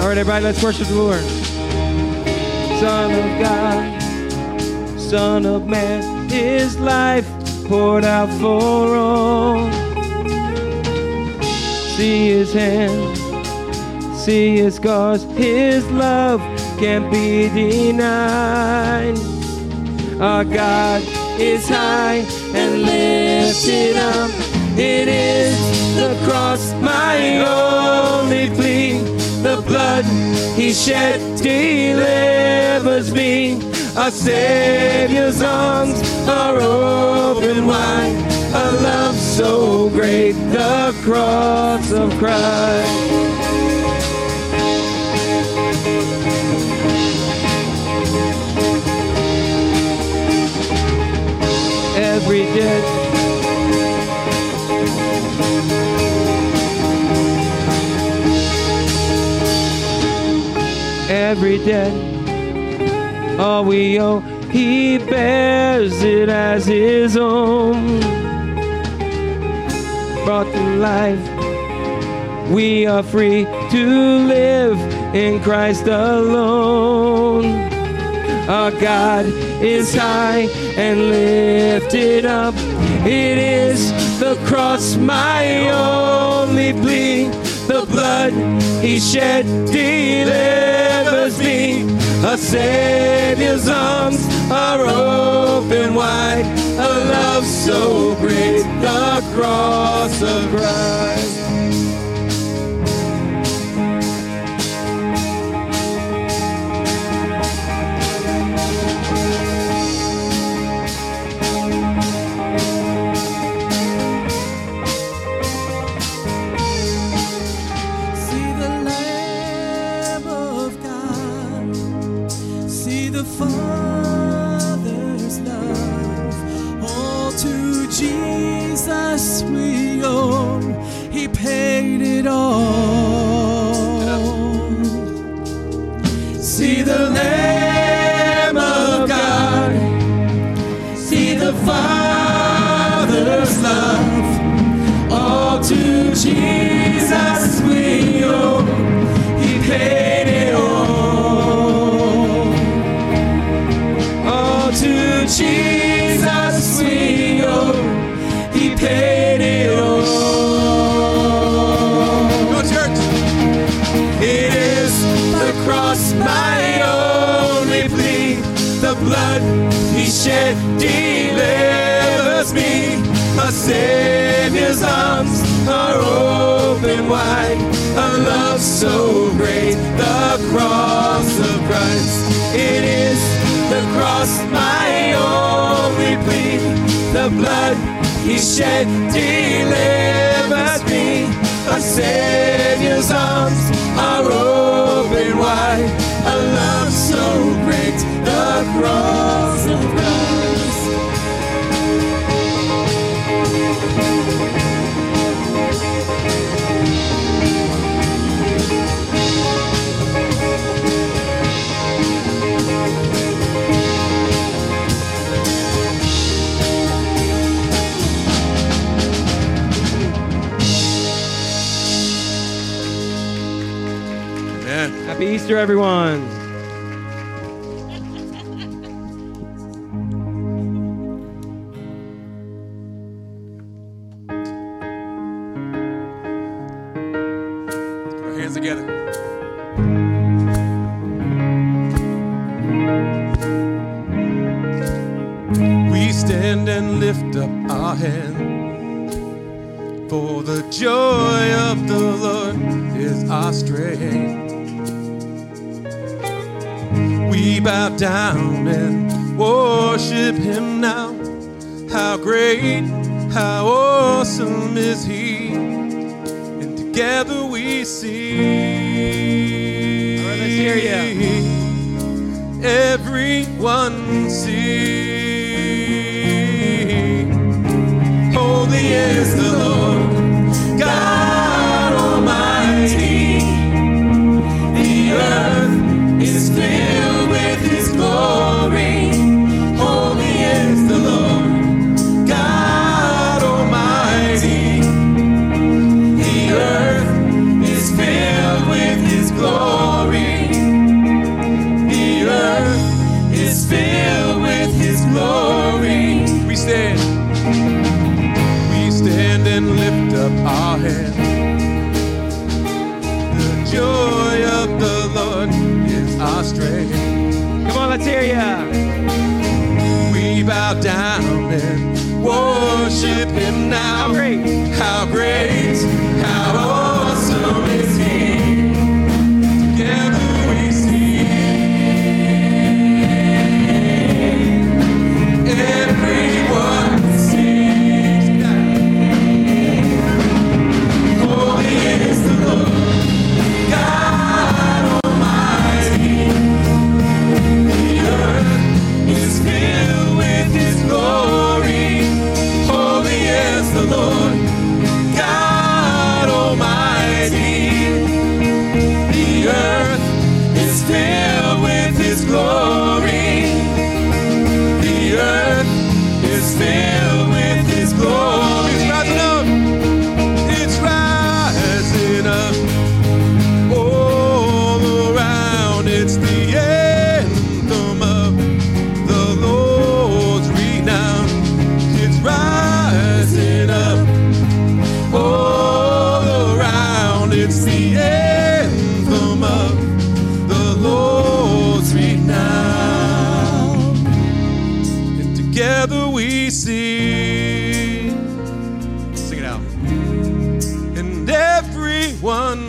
All right, everybody, let's worship the Lord. Son of God, Son of Man, His life poured out for all. See His hand, see His scars, His love can't be denied. Our God is high and lifted up. It is the cross, my only plea. The blood He shed delivers me. Our Savior's arms are open wide. A love so great, the cross of Christ. Every debt, every debt, all we owe, He bears it as His own. Brought to life, we are free to live in Christ alone. Our God is high and lifted up. It is the cross, my only plea. The blood He shed delivers me. A Savior's arms are open wide. A love so great, the cross of Christ. Father's love, all to Jesus we owe. He paid it all. See the Lamb of God, see the Father's love, all to Jesus we owe. He paid it all. To Jesus we owe. He paid it all. Go church. It is the cross, my only plea. The blood He shed delivers me. A Savior's arms are open wide. A love so great, the cross of Christ. It is the cross, my only plea. The blood He shed delivers me. A Savior's arms are open wide. A love so great, the cross of Christ. Happy Easter, everyone. Let's put our hands together. We stand and lift up our hands, for the joy of the Lord is our strength. We bow down and worship Him now. How great, how awesome is He. And together we sing. All right, let's hear you. Everyone sing. Holy is the Lord, God Almighty. The earth is filled with His glory. Holy is the Lord, God Almighty. The earth is filled with His glory. up our hands. The joy of the Lord is our strength. Come on, let's hear ya. We bow down and worship him now. How great, how great, how awesome is he. Together we sing. Everyone sings. Holy is the Lord, God Almighty. The earth is filled with his glory. Holy is the Lord, God Almighty. The earth is filled with his glory. The earth is filled with his glory. It's rising up. It's rising up. All around, it's the anthem of the Lord's renown. It's rising up. All around, it's the anthem of the Lord's renown. And together we sing. Sing it out. And everyone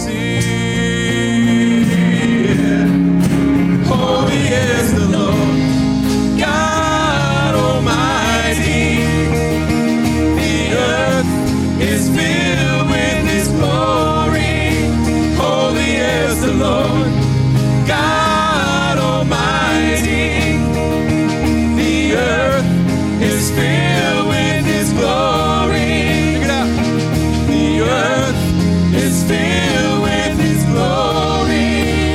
sing. Holy is the Lord, God Almighty. The earth is filled with his glory. Holy is the Lord, God Almighty. The earth is filled with his glory. Check it out. The earth is filled with his glory.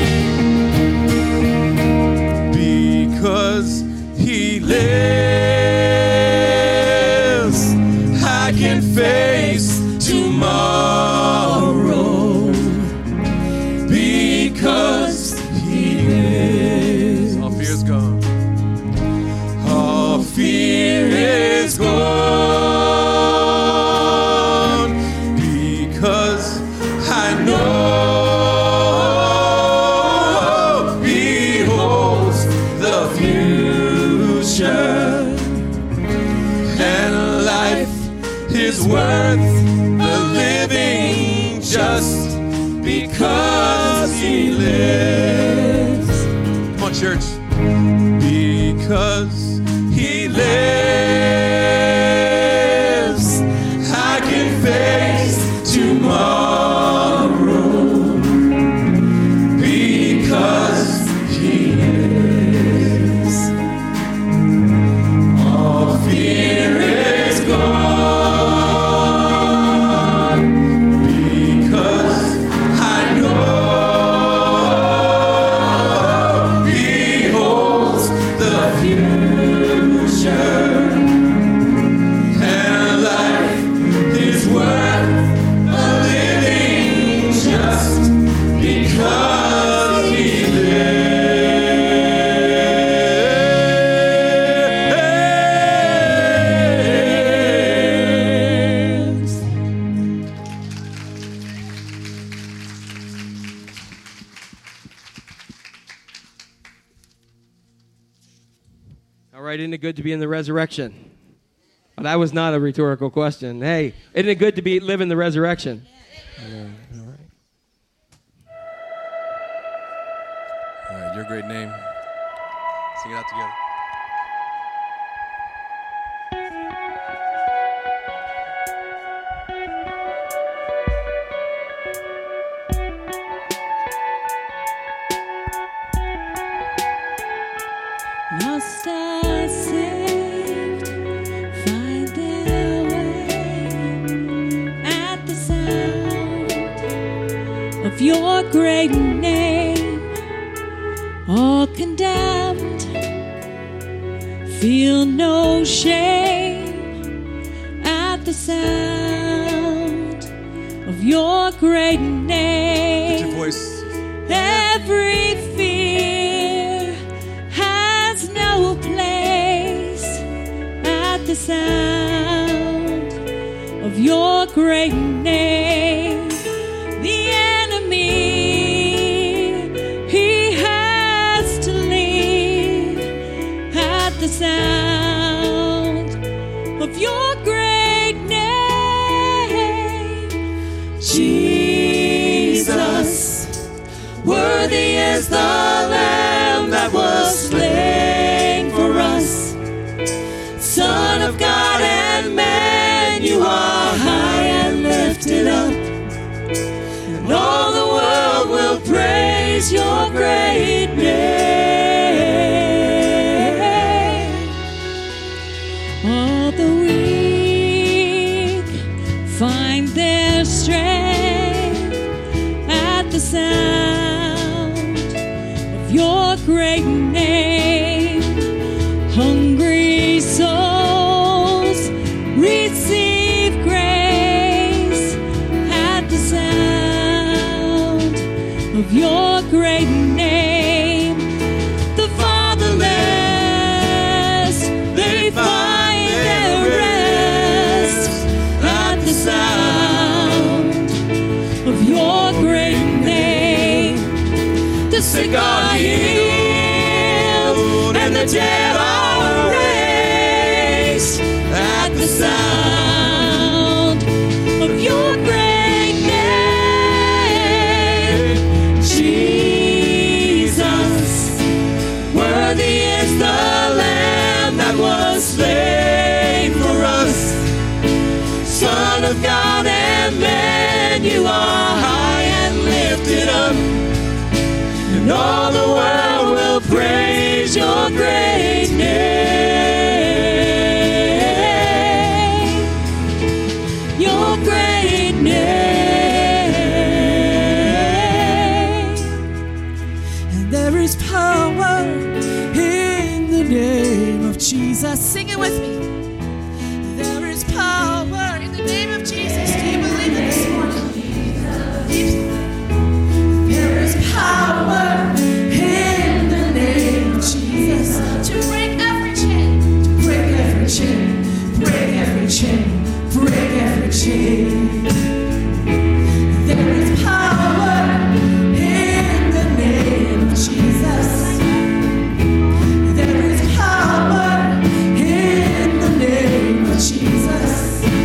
Because he lives, I can face tomorrow. Because he lives, all fear is gone. All fear is gone. Because I know he holds the future. And life is worth the living just because he lives. Come on, church. Because he lives, I can face tomorrow. Because he lives, all fear is gone. Because I know he holds the future. And life is worth the living just because he lives. All right, isn't it good to be in the resurrection? Well, that was not a rhetorical question. Hey, isn't it good to live in the resurrection? All right, your great name. Sing it out together. Lost are saved, find their way at the sound of your great name. All condemned, feel no shame at the sound of your great name. Lift your voice. Every fear has no place at the sound of your great name. The enemy, he has to leave at the sound of your great name. Jesus, worthy is the Lamb that was slain for us. Son of God and man, you are high and lifted up, and all the world will praise your great name. All the weak find their strength at the sound of your great name. Hungry souls receive grace at the sound of your great name. The fatherless, they find their rest at the sound of your great name. The sick are healed and the dead are raised at the sound of your great name. Jesus, worthy is the Lamb that was slain for us. Son of God and man, you are high and lifted up, and all the world will praise your great name. Your great name. And there is power in the name of Jesus. Sing it with me. There is power in the name of Jesus. Do you believe it this morning? There is power in the name of Jesus to break every chain, to break every chain, break every chain, break every chain. There is power in the name of Jesus. There is power in the name of Jesus.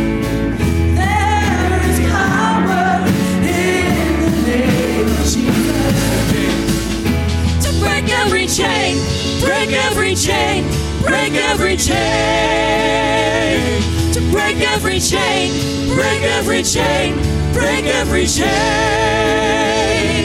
There is power in the name of Jesus. To break every chain, break every chain, break every chain. To break every chain, break every chain, break every chain.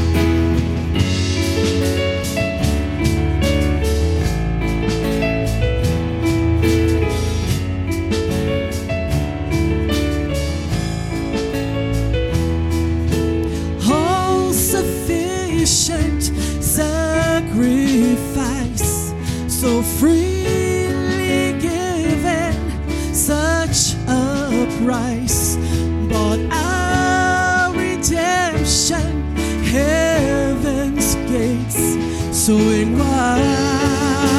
All sufficient sacrifice, so freely given, such a price, bought our redemption, heaven's gates so wide.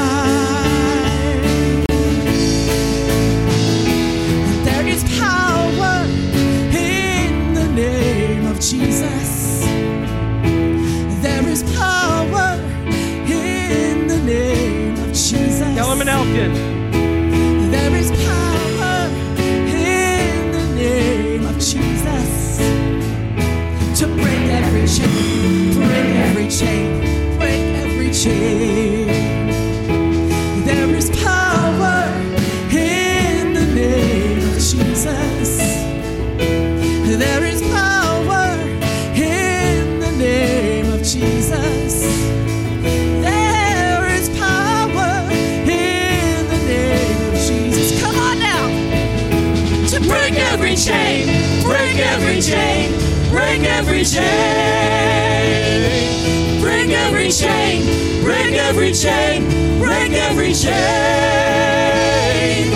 There is power in the name of Jesus. There is power in the name of Jesus. Kellerman Elkin. There is power in the name of Jesus to break every chain, break every chain, break every chain. There is power in the name of Jesus. There is power in the name of Jesus. There is power in the name of Jesus. Come on now. To break every chain, break every chain, break every chain. Break every chain, break every chain, break every chain.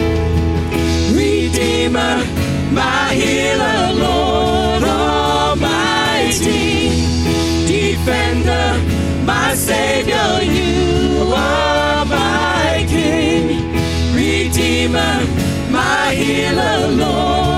Redeemer, my healer, Lord Almighty. Defender, my Savior, you are my King. Redeemer, my healer, Lord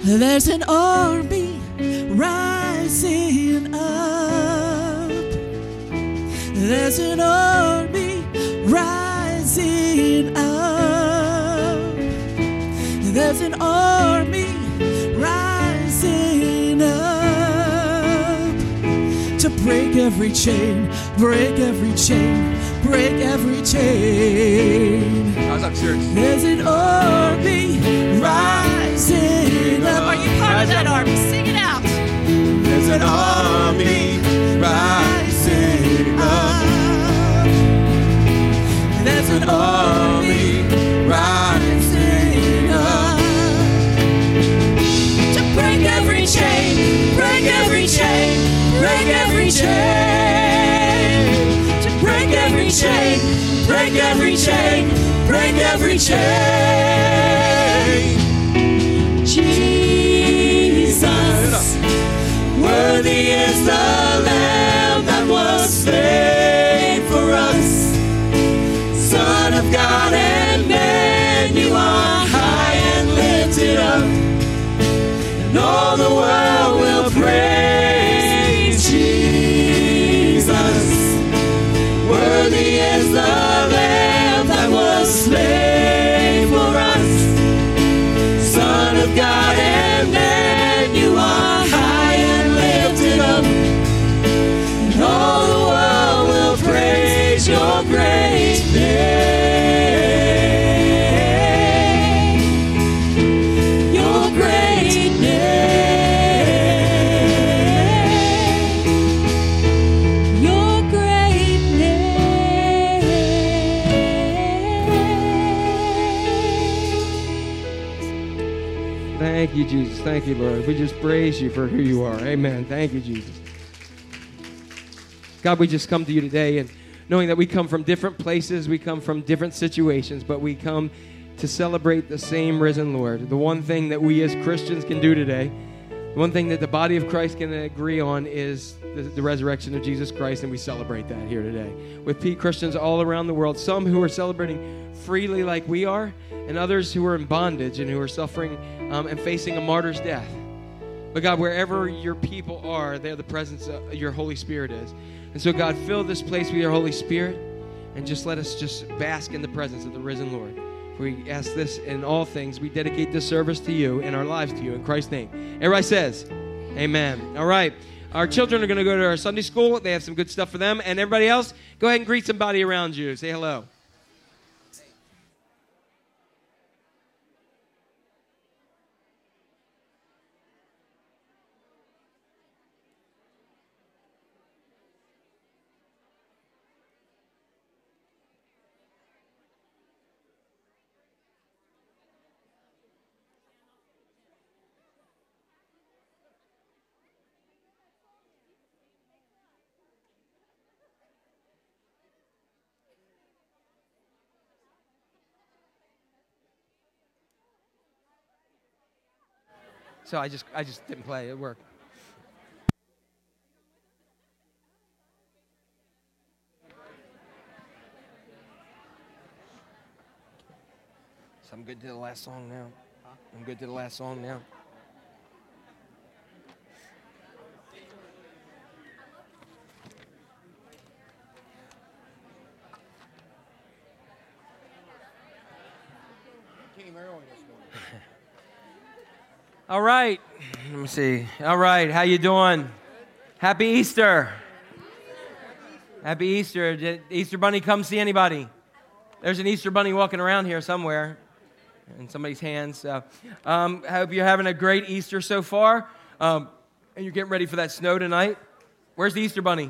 There's an army rising up. There's an army rising up. There's an army rising up to break every chain, break every chain, break every chain. How's up, church? There's an army rising up. Are you part of that army? Sing it out. There's an army rising up. There's an army rising up to break every chain, break every chain, break every chain, to break every chain, break every chain, break every chain. Jesus, worthy is the Lamb that was slain for us. Son of God and man, you are high and lifted up, and all the world will praise Jesus. Worthy is the Lamb that was slain for us. Son of God and man, you are high and lifted up, and all the world will praise your great name. Your great name. Your great name. Thank you, Jesus. Thank you, Lord. We just praise you for who you are. Amen. Thank you, Jesus. God, we just come to you today and knowing that we come from different places, we come from different situations, but we come to celebrate the same risen Lord. The one thing that we as Christians can do today, the one thing that the body of Christ can agree on is the resurrection of Jesus Christ, and we celebrate that here today. With Christians all around the world, some who are celebrating freely like we are, and others who are in bondage and who are suffering and facing a martyr's death. But God, wherever your people are, there the presence of your Holy Spirit is. And so God, fill this place with your Holy Spirit and just let us just bask in the presence of the risen Lord. We ask this in all things. We dedicate this service to you and our lives to you in Christ's name. Everybody says, amen. All right. Our children are going to go to our Sunday school. They have some good stuff for them. And everybody else, go ahead and greet somebody around you. Say hello. So I just didn't play. It worked. So I'm good to the last song now. I'm good to the last song now. All right. Let me see. All right. How you doing? Happy Easter. Happy Easter. Did Easter Bunny come see anybody? There's an Easter Bunny walking around here somewhere in somebody's hands. So, I hope you're having a great Easter so far. And you're getting ready for that snow tonight. Where's the Easter Bunny?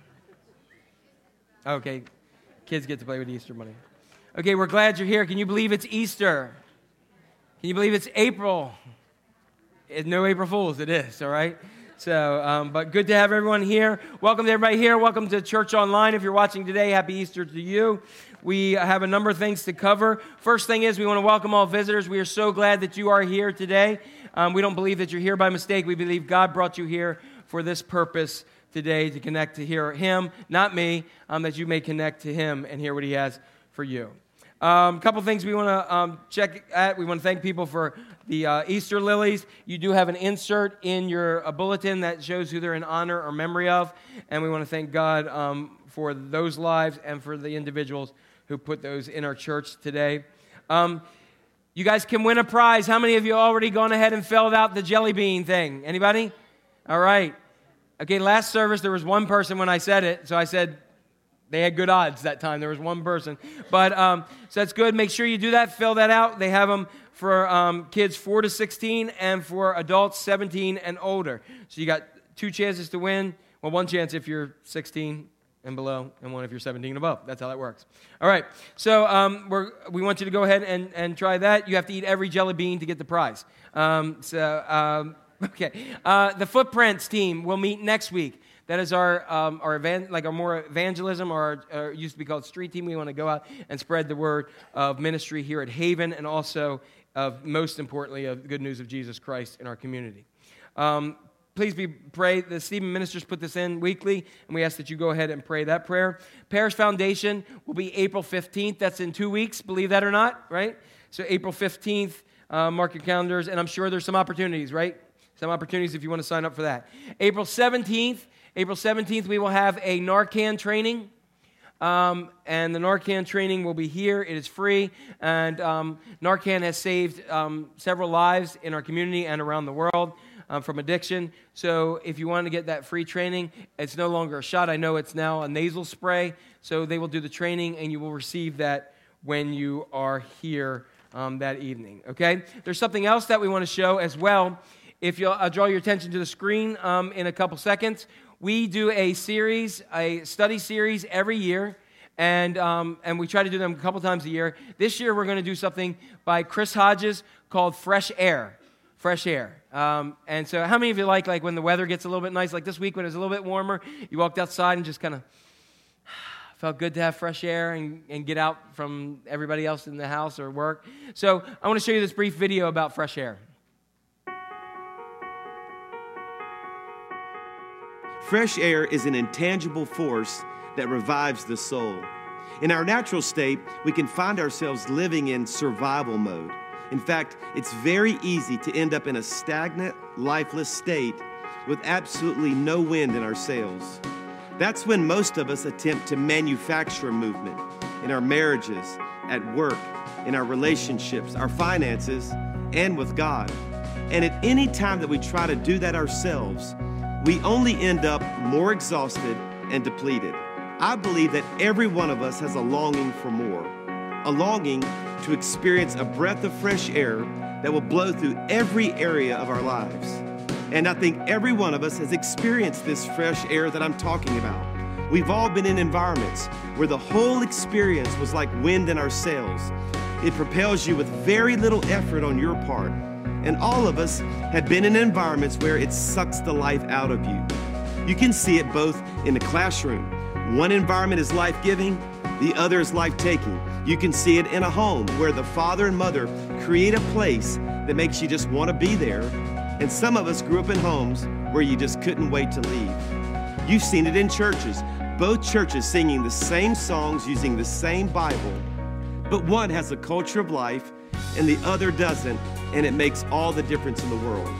Okay. Kids get to play with the Easter Bunny. Okay, we're glad you're here. Can you believe it's Easter? Can you believe it's April? It's no April Fools, it is, all right? So, but good to have everyone here. Welcome to everybody here. Welcome to Church Online. If you're watching today, happy Easter to you. We have a number of things to cover. First thing is we want to welcome all visitors. We are so glad that you are here today. We don't believe that you're here by mistake. We believe God brought you here for this purpose today, to connect to hear Him, not me, that you may connect to Him and hear what He has for you. Couple things we want to check at. We want to thank people for the Easter lilies. You do have an insert in your bulletin that shows who they're in honor or memory of, and we want to thank God for those lives and for the individuals who put those in our church today. You guys can win a prize. How many of you already gone ahead and filled out the jelly bean thing? Anybody? All right. Okay, last service there was one person when I said it, so I said they had good odds that time. There was one person. But so that's good. Make sure you do that. Fill that out. They have them for kids 4 to 16 and for adults 17 and older. So you got 2 chances to win. Well, 1 chance if you're 16 and below, and 1 if you're 17 and above. That's how that works. All right. So we want you to go ahead and try that. You have to eat every jelly bean to get the prize. Okay. The Footprints team will meet next week. That is our more evangelism, or used to be called street team. We want to go out and spread the word of ministry here at Haven, and also most importantly of the good news of Jesus Christ in our community. Please pray. The Stephen ministers put this in weekly, and we ask that you go ahead and pray that prayer. Parish Foundation will be April 15th. That's in 2 weeks, believe that or not, right? So April 15th, mark your calendars, and I'm sure there's some opportunities, right? Some opportunities if you want to sign up for that. April 17th, we will have a Narcan training, and the Narcan training will be here. It is free, and Narcan has saved several lives in our community and around the world from addiction. So if you want to get that free training, it's no longer a shot. I know it's now a nasal spray, so they will do the training, and you will receive that when you are here that evening, okay? There's something else that we want to show as well. I'll draw your attention to the screen in a couple seconds. We do a study series every year, and we try to do them a couple times a year. This year, we're going to do something by Chris Hodges called Fresh Air. Fresh Air. And so how many of you like when the weather gets a little bit nice, like this week when it was a little bit warmer, you walked outside and just kind of felt good to have fresh air and get out from everybody else in the house or work? So I want to show you this brief video about fresh air. Fresh air is an intangible force that revives the soul. In our natural state, we can find ourselves living in survival mode. In fact, it's very easy to end up in a stagnant, lifeless state with absolutely no wind in our sails. That's when most of us attempt to manufacture movement in our marriages, at work, in our relationships, our finances, and with God. And at any time that we try to do that ourselves, we only end up more exhausted and depleted. I believe that every one of us has a longing for more, a longing to experience a breath of fresh air that will blow through every area of our lives. And I think every one of us has experienced this fresh air that I'm talking about. We've all been in environments where the whole experience was like wind in our sails. It propels you with very little effort on your part. And all of us have been in environments where it sucks the life out of you. You can see it both in the classroom. One environment is life-giving, the other is life-taking. You can see it in a home where the father and mother create a place that makes you just want to be there. And some of us grew up in homes where you just couldn't wait to leave. You've seen it in churches, both churches singing the same songs using the same Bible, but one has a culture of life and the other doesn't, and it makes all the difference in the world.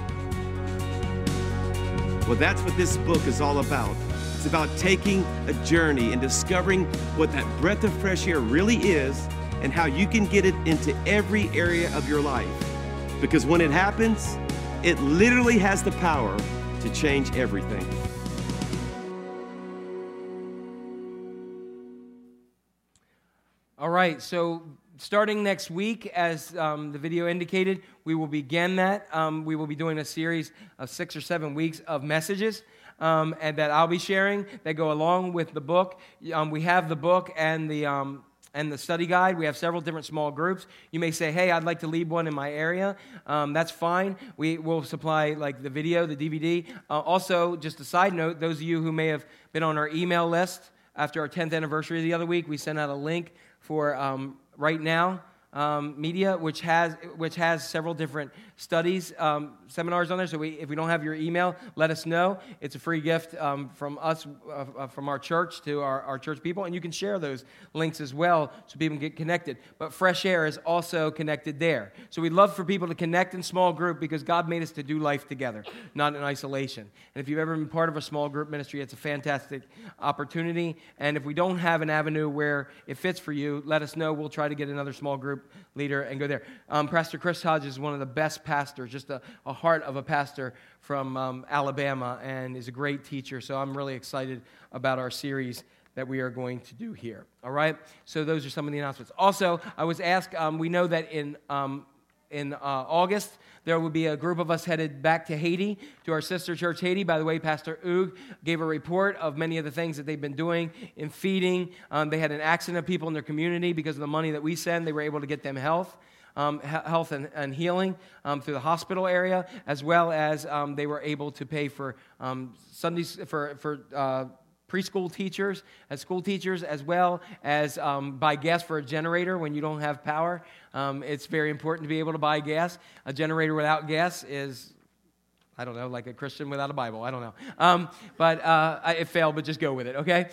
Well, that's what this book is all about. It's about taking a journey and discovering what that breath of fresh air really is and how you can get it into every area of your life. Because when it happens, it literally has the power to change everything. All right, so starting next week, as the video indicated, we will begin that. We will be doing a series of 6 or 7 weeks of messages and that I'll be sharing that go along with the book. We have the book and the study guide. We have several different small groups. You may say, hey, I'd like to lead one in my area. That's fine. We will supply like the video, the DVD. Also, just a side note, those of you who may have been on our email list after our 10th anniversary the other week, we sent out a link for right now Media, which has several different studies, seminars on there. So if we don't have your email, let us know. It's a free gift from us, from our church to our church people, and you can share those links as well so people can get connected. But Fresh Air is also connected there. So we'd love for people to connect in small group because God made us to do life together, not in isolation. And if you've ever been part of a small group ministry, it's a fantastic opportunity. And if we don't have an avenue where it fits for you, let us know. We'll try to get another small group leader and go there. Pastor Chris Hodge is one of the best pastors, just a heart of a pastor from Alabama, and is a great teacher. So I'm really excited about our series that we are going to do here. All right? So those are some of the announcements. Also, I was asked, we know that in August, there will be a group of us headed back to Haiti, to our sister church Haiti. By the way, Pastor Oog gave a report of many of the things that they've been doing in feeding. They had an accident of people in their community because of the money that we send. They were able to get them health and healing through the hospital area, as well as they were able to pay for Sundays for preschool teachers, as school teachers, as well as buy gas for a generator when you don't have power. It's very important to be able to buy gas. A generator without gas is, I don't know, like a Christian without a Bible. I don't know. It failed, but just go with it, okay?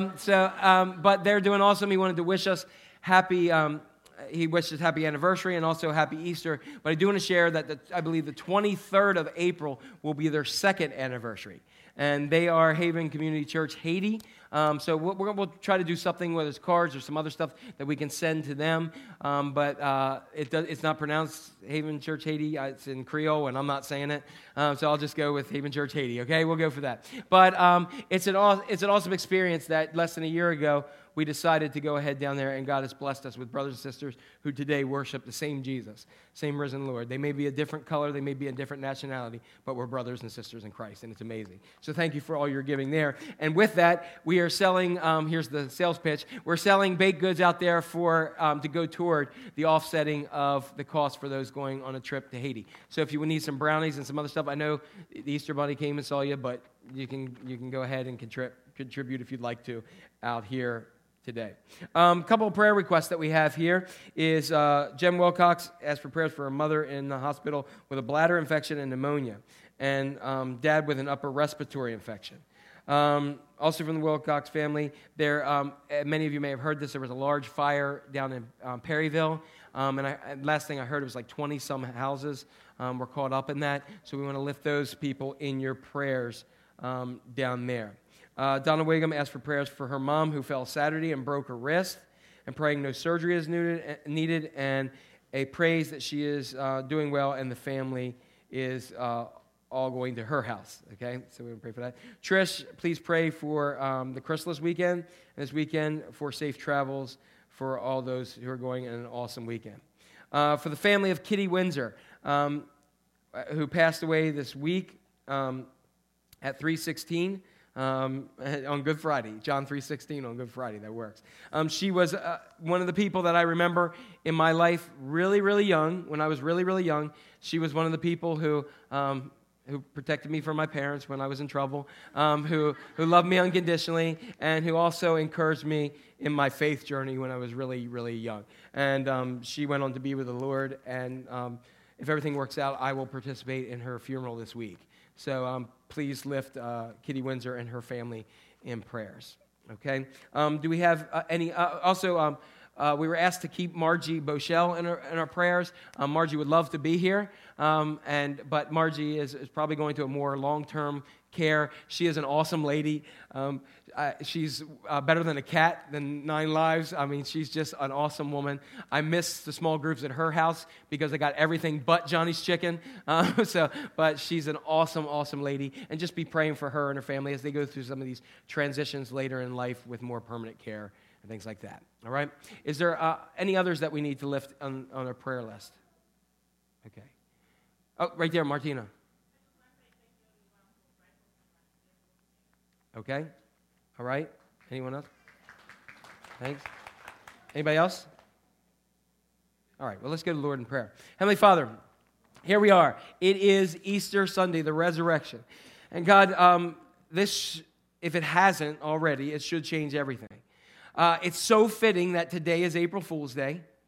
But they're doing awesome. He wanted to wish us happy... He wished us happy anniversary and also happy Easter. But I do want to share that I believe the 23rd of April will be their second anniversary. And they are Haven Community Church Haiti. So we'll try to do something, whether it's cards or some other stuff that we can send to them. But it's not pronounced Haven Church Haiti. It's in Creole, and I'm not saying it. So I'll just go with Haven Church Haiti, okay? We'll go for that. But it's an awesome experience that less than a year ago, we decided to go ahead down there, and God has blessed us with brothers and sisters who today worship the same Jesus, same risen Lord. They may be a different color, they may be a different nationality, but we're brothers and sisters in Christ, and it's amazing. So thank you for all your giving there. And with that, we are selling, here's the sales pitch, we're selling baked goods out there for to go toward the offsetting of the cost for those going on a trip to Haiti. So if you would need some brownies and some other stuff, I know the Easter Bunny came and saw you, but you can go ahead and contribute if you'd like to out here today. A couple of prayer requests that we have here is Jem Wilcox asked for prayers for her mother in the hospital with a bladder infection and pneumonia, and dad with an upper respiratory infection. Also from the Wilcox family, many of you may have heard this, there was a large fire down in Perryville, and last thing I heard, it was like 20-some houses were caught up in that, so we want to lift those people in your prayers down there. Donna Wiggum asked for prayers for her mom who fell Saturday and broke her wrist, and praying no surgery is needed, and a praise that she is doing well and the family is all going to her house. Okay, so we pray for that. Trish, please pray for the Chrysalis weekend, and this weekend for safe travels for all those who are going in an awesome weekend. For the family of Kitty Windsor, who passed away this week at 3:16. On Good Friday, John 3:16 on Good Friday, that works. She was one of the people that I remember in my life really, really young. When I was really, really young, she was one of the people who protected me from my parents when I was in trouble, who loved me unconditionally, and who also encouraged me in my faith journey when I was really, really young. And she went on to be with the Lord, and if everything works out, I will participate in her funeral this week. So please lift Kitty Windsor and her family in prayers. Okay? Do we have any? Also, we were asked to keep Margie Bochelle in our prayers. Margie would love to be here, but Margie is probably going to a more long-term care. She is an awesome lady. She's better than a cat, than 9 lives. I mean, she's just an awesome woman. I miss the small groups at her house because I got everything but Johnny's chicken. But she's an awesome, awesome lady. And just be praying for her and her family as they go through some of these transitions later in life with more permanent care and things like that. All right? Is there any others that we need to lift on our prayer list? Okay. Oh, right there, Martina. Okay. All right. Anyone else? Thanks. Anybody else? All right. Well, let's go to the Lord in prayer. Heavenly Father, here we are. It is Easter Sunday, the resurrection. And God, this, if it hasn't already, it should change everything. It's so fitting that today is April Fool's Day,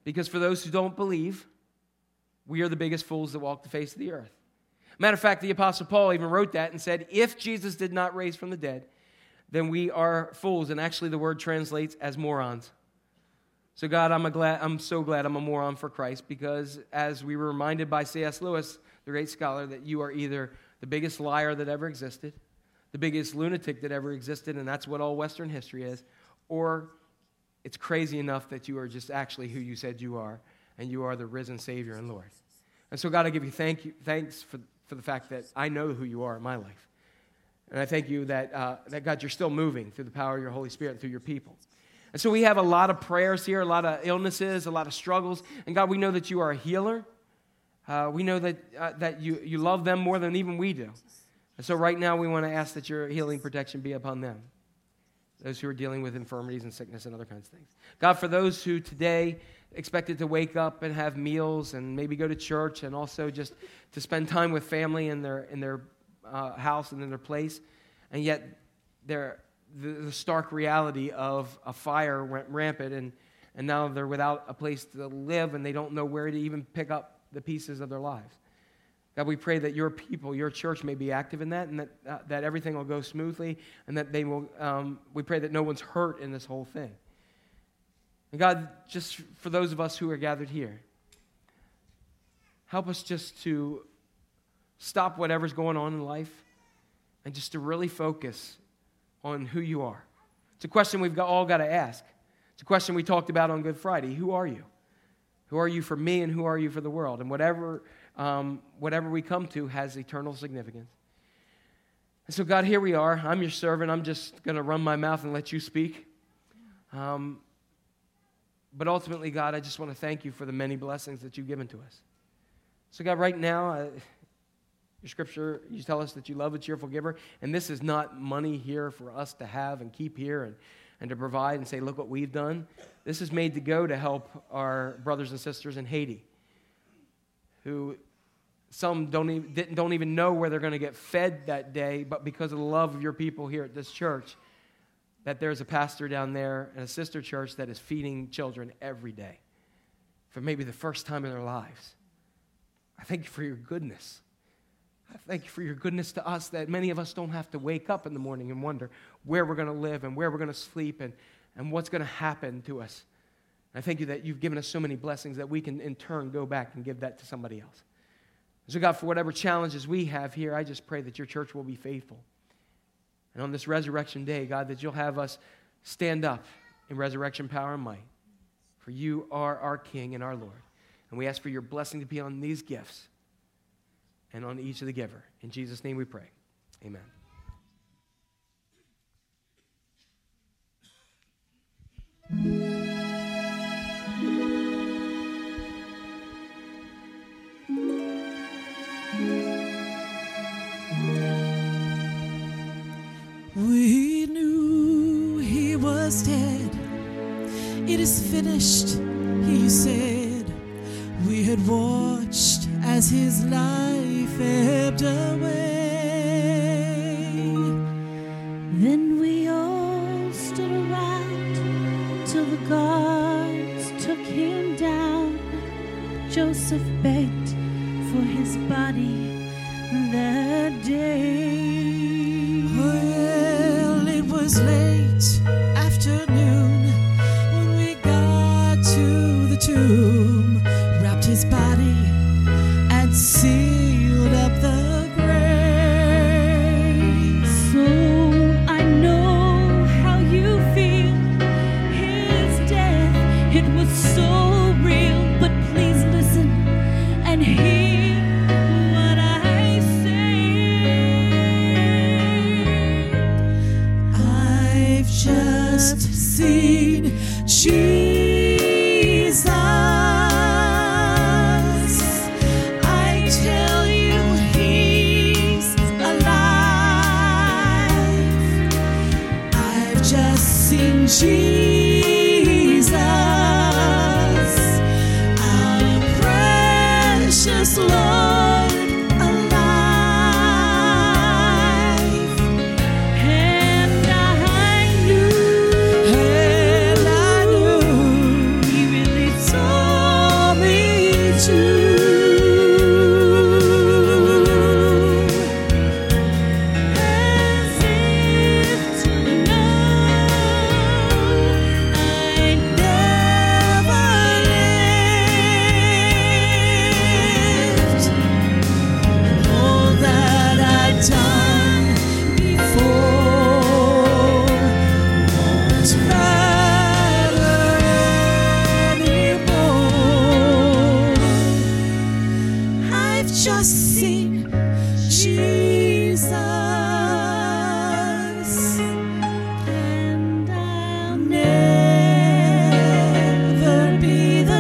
Because for those who don't believe, we are the biggest fools that walk the face of the earth. Matter of fact, the Apostle Paul even wrote that and said, if Jesus did not raise from the dead, then we are fools. And actually the word translates as morons. So God, I'm so glad I'm a moron for Christ, because as we were reminded by C.S. Lewis, the great scholar, that you are either the biggest liar that ever existed, the biggest lunatic that ever existed, and that's what all Western history is, or it's crazy enough that you are just actually who you said you are, and you are the risen Savior and Lord. And so God, I give you thanks for the fact that I know who you are in my life. And I thank you that God, you're still moving through the power of your Holy Spirit through your people. And so we have a lot of prayers here, a lot of illnesses, a lot of struggles. And God, we know that you are a healer. We know that you love them more than even we do. And so right now we want to ask that your healing protection be upon them, those who are dealing with infirmities and sickness and other kinds of things. God, for those who today expected to wake up and have meals and maybe go to church and also just to spend time with family in their house and in their place, and yet the stark reality of a fire went rampant, and now they're without a place to live, and they don't know where to even pick up the pieces of their lives. God, we pray that your people, your church may be active in that, and that everything will go smoothly, and that they will. We pray that no one's hurt in this whole thing. And God, just for those of us who are gathered here, help us just to stop whatever's going on in life and just to really focus on who you are. It's a question we've all got to ask. It's a question we talked about on Good Friday. Who are you? Who are you for me, and who are you for the world? And whatever we come to has eternal significance. And so, God, here we are. I'm your servant. I'm just going to run my mouth and let you speak. But ultimately, God, I just want to thank you for the many blessings that you've given to us. So, God, right now, your scripture, you tell us that you love a cheerful giver, and this is not money here for us to have and keep here and to provide and say, look what we've done. This is made to go to help our brothers and sisters in Haiti, who some don't even know where they're going to get fed that day, but because of the love of your people here at this church, that there's a pastor down there and a sister church that is feeding children every day for maybe the first time in their lives. I thank you for your goodness. I thank you for your goodness to us, that many of us don't have to wake up in the morning and wonder where we're going to live and where we're going to sleep and what's going to happen to us. I thank you that you've given us so many blessings that we can in turn go back and give that to somebody else. So God, for whatever challenges we have here, I just pray that your church will be faithful. And on this resurrection day, God, that you'll have us stand up in resurrection power and might. For you are our King and our Lord. And we ask for your blessing to be on these gifts and on each of the giver. In Jesus' name we pray. Amen. We knew he was dead. It is finished, he said. We had watched as his life ebbed away. Then we all stood around till the guards took him down. Joseph begged for his body that day. Well, it was late afternoon when we got to the tomb, wrapped his body and sealed up the grave. So I know how you feel. His death, it was so real. But please listen and hear what I say. I've just seen Jesus. I tell you, he's alive. I've just seen Jesus, our precious Lord, alive. And I knew he really told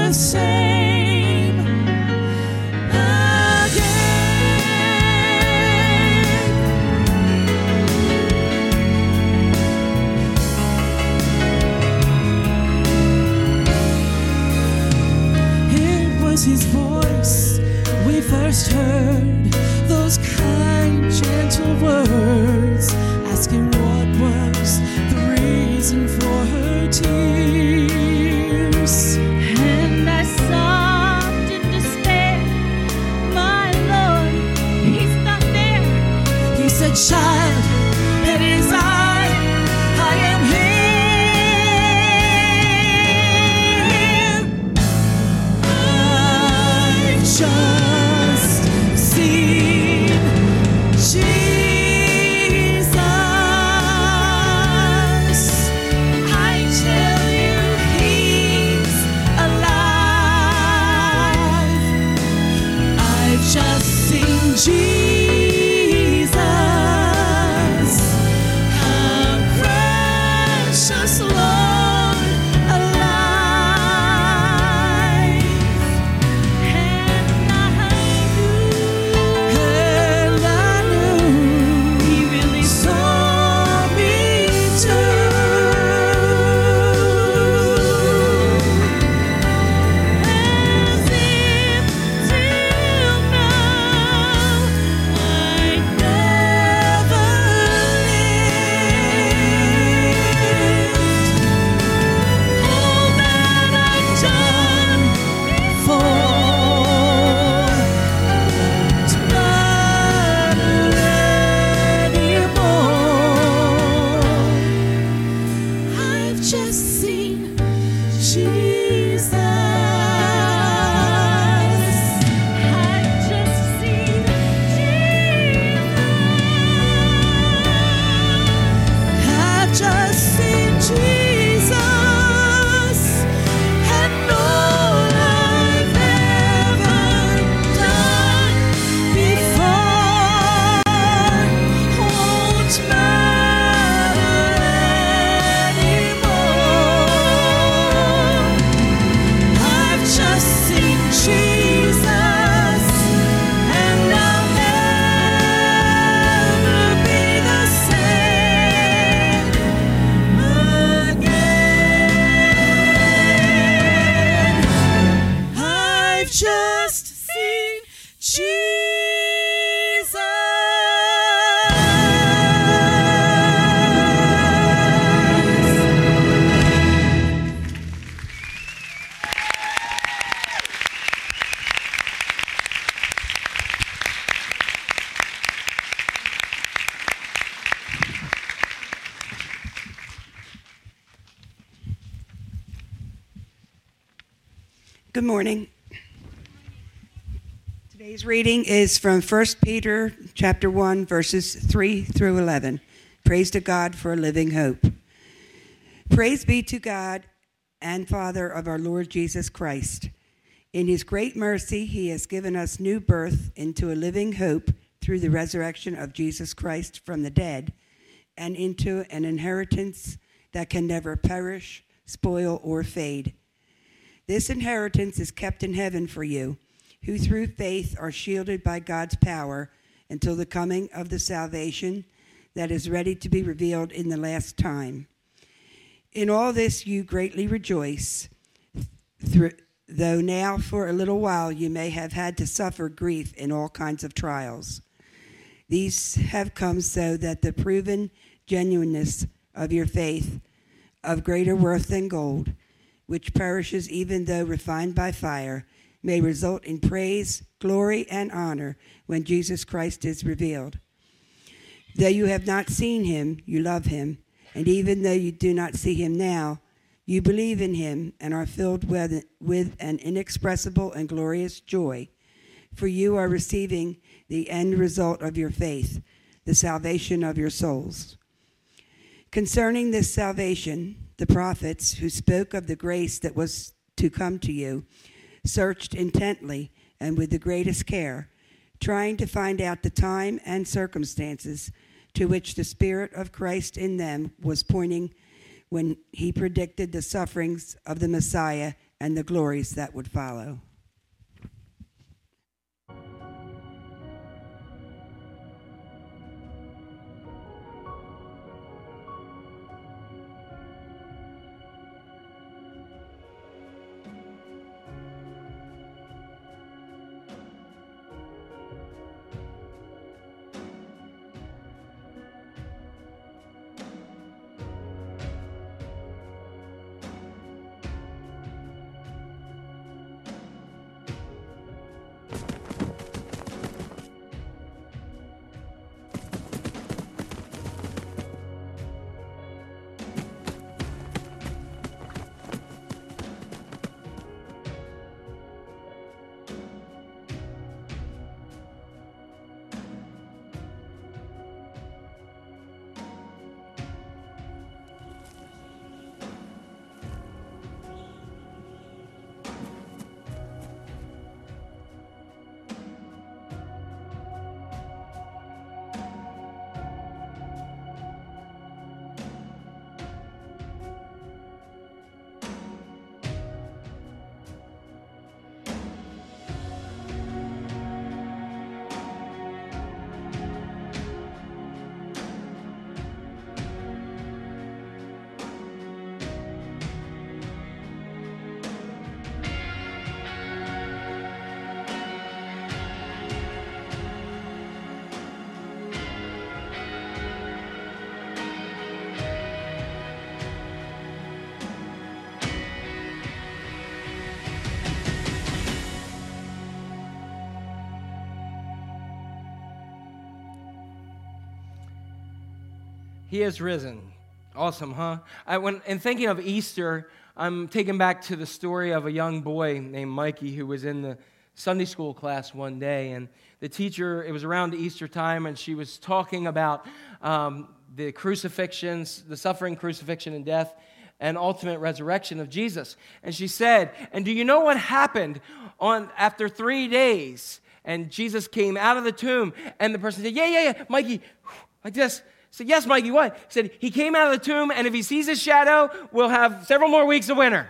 the same again. It was his voice we first heard, those kind, gentle words, asking what was the reason for her tears. And I sobbed in despair, my Lord, he's not there. He said, child, it is I am here. I've just seen Jesus. I tell you, he's alive. I've just seen Jesus, our precious Lord, alive. And I And I knew he really saw me too. as if till now I never lived. All that I've done before to matter anymore. I've just seen Jesus. I've just seen I've just seen Jesus, and all I've ever done before won't matter anymore. I've just seen Jesus, and I'll never be the same again. I've just seen Jesus. Good morning. Today's reading is from 1 Peter chapter 1, verses 3 through 11. Praise to God for a living hope. Praise be to God and Father of our Lord Jesus Christ. In his great mercy, he has given us new birth into a living hope through the resurrection of Jesus Christ from the dead, and into an inheritance that can never perish, spoil, or fade. This inheritance is kept in heaven for you, who through faith are shielded by God's power until the coming of the salvation that is ready to be revealed in the last time. In all this you greatly rejoice, though now for a little while you may have had to suffer grief in all kinds of trials. These have come so that the proven genuineness of your faith, of greater worth than gold, which perishes even though refined by fire, may result in praise, glory, and honor when Jesus Christ is revealed. Though you have not seen him, you love him, and even though you do not see him now, you believe in him and are filled with an inexpressible and glorious joy, for you are receiving the end result of your faith, the salvation of your souls. Concerning this salvation, the prophets who spoke of the grace that was to come to you searched intently and with the greatest care, trying to find out the time and circumstances to which the Spirit of Christ in them was pointing when he predicted the sufferings of the Messiah and the glories that would follow. He has risen. Awesome, huh? In thinking of Easter, I'm taken back to the story of a young boy named Mikey who was in the Sunday school class one day, and the teacher, it was around Easter time, and she was talking about the crucifixions, the suffering, crucifixion, and death, and ultimate resurrection of Jesus. And she said, and do you know what happened after 3 days? And Jesus came out of the tomb, and the person said, yeah, Mikey, like this. I said, yes, Mikey, what? He said, he came out of the tomb, and if he sees his shadow, we'll have several more weeks of winter.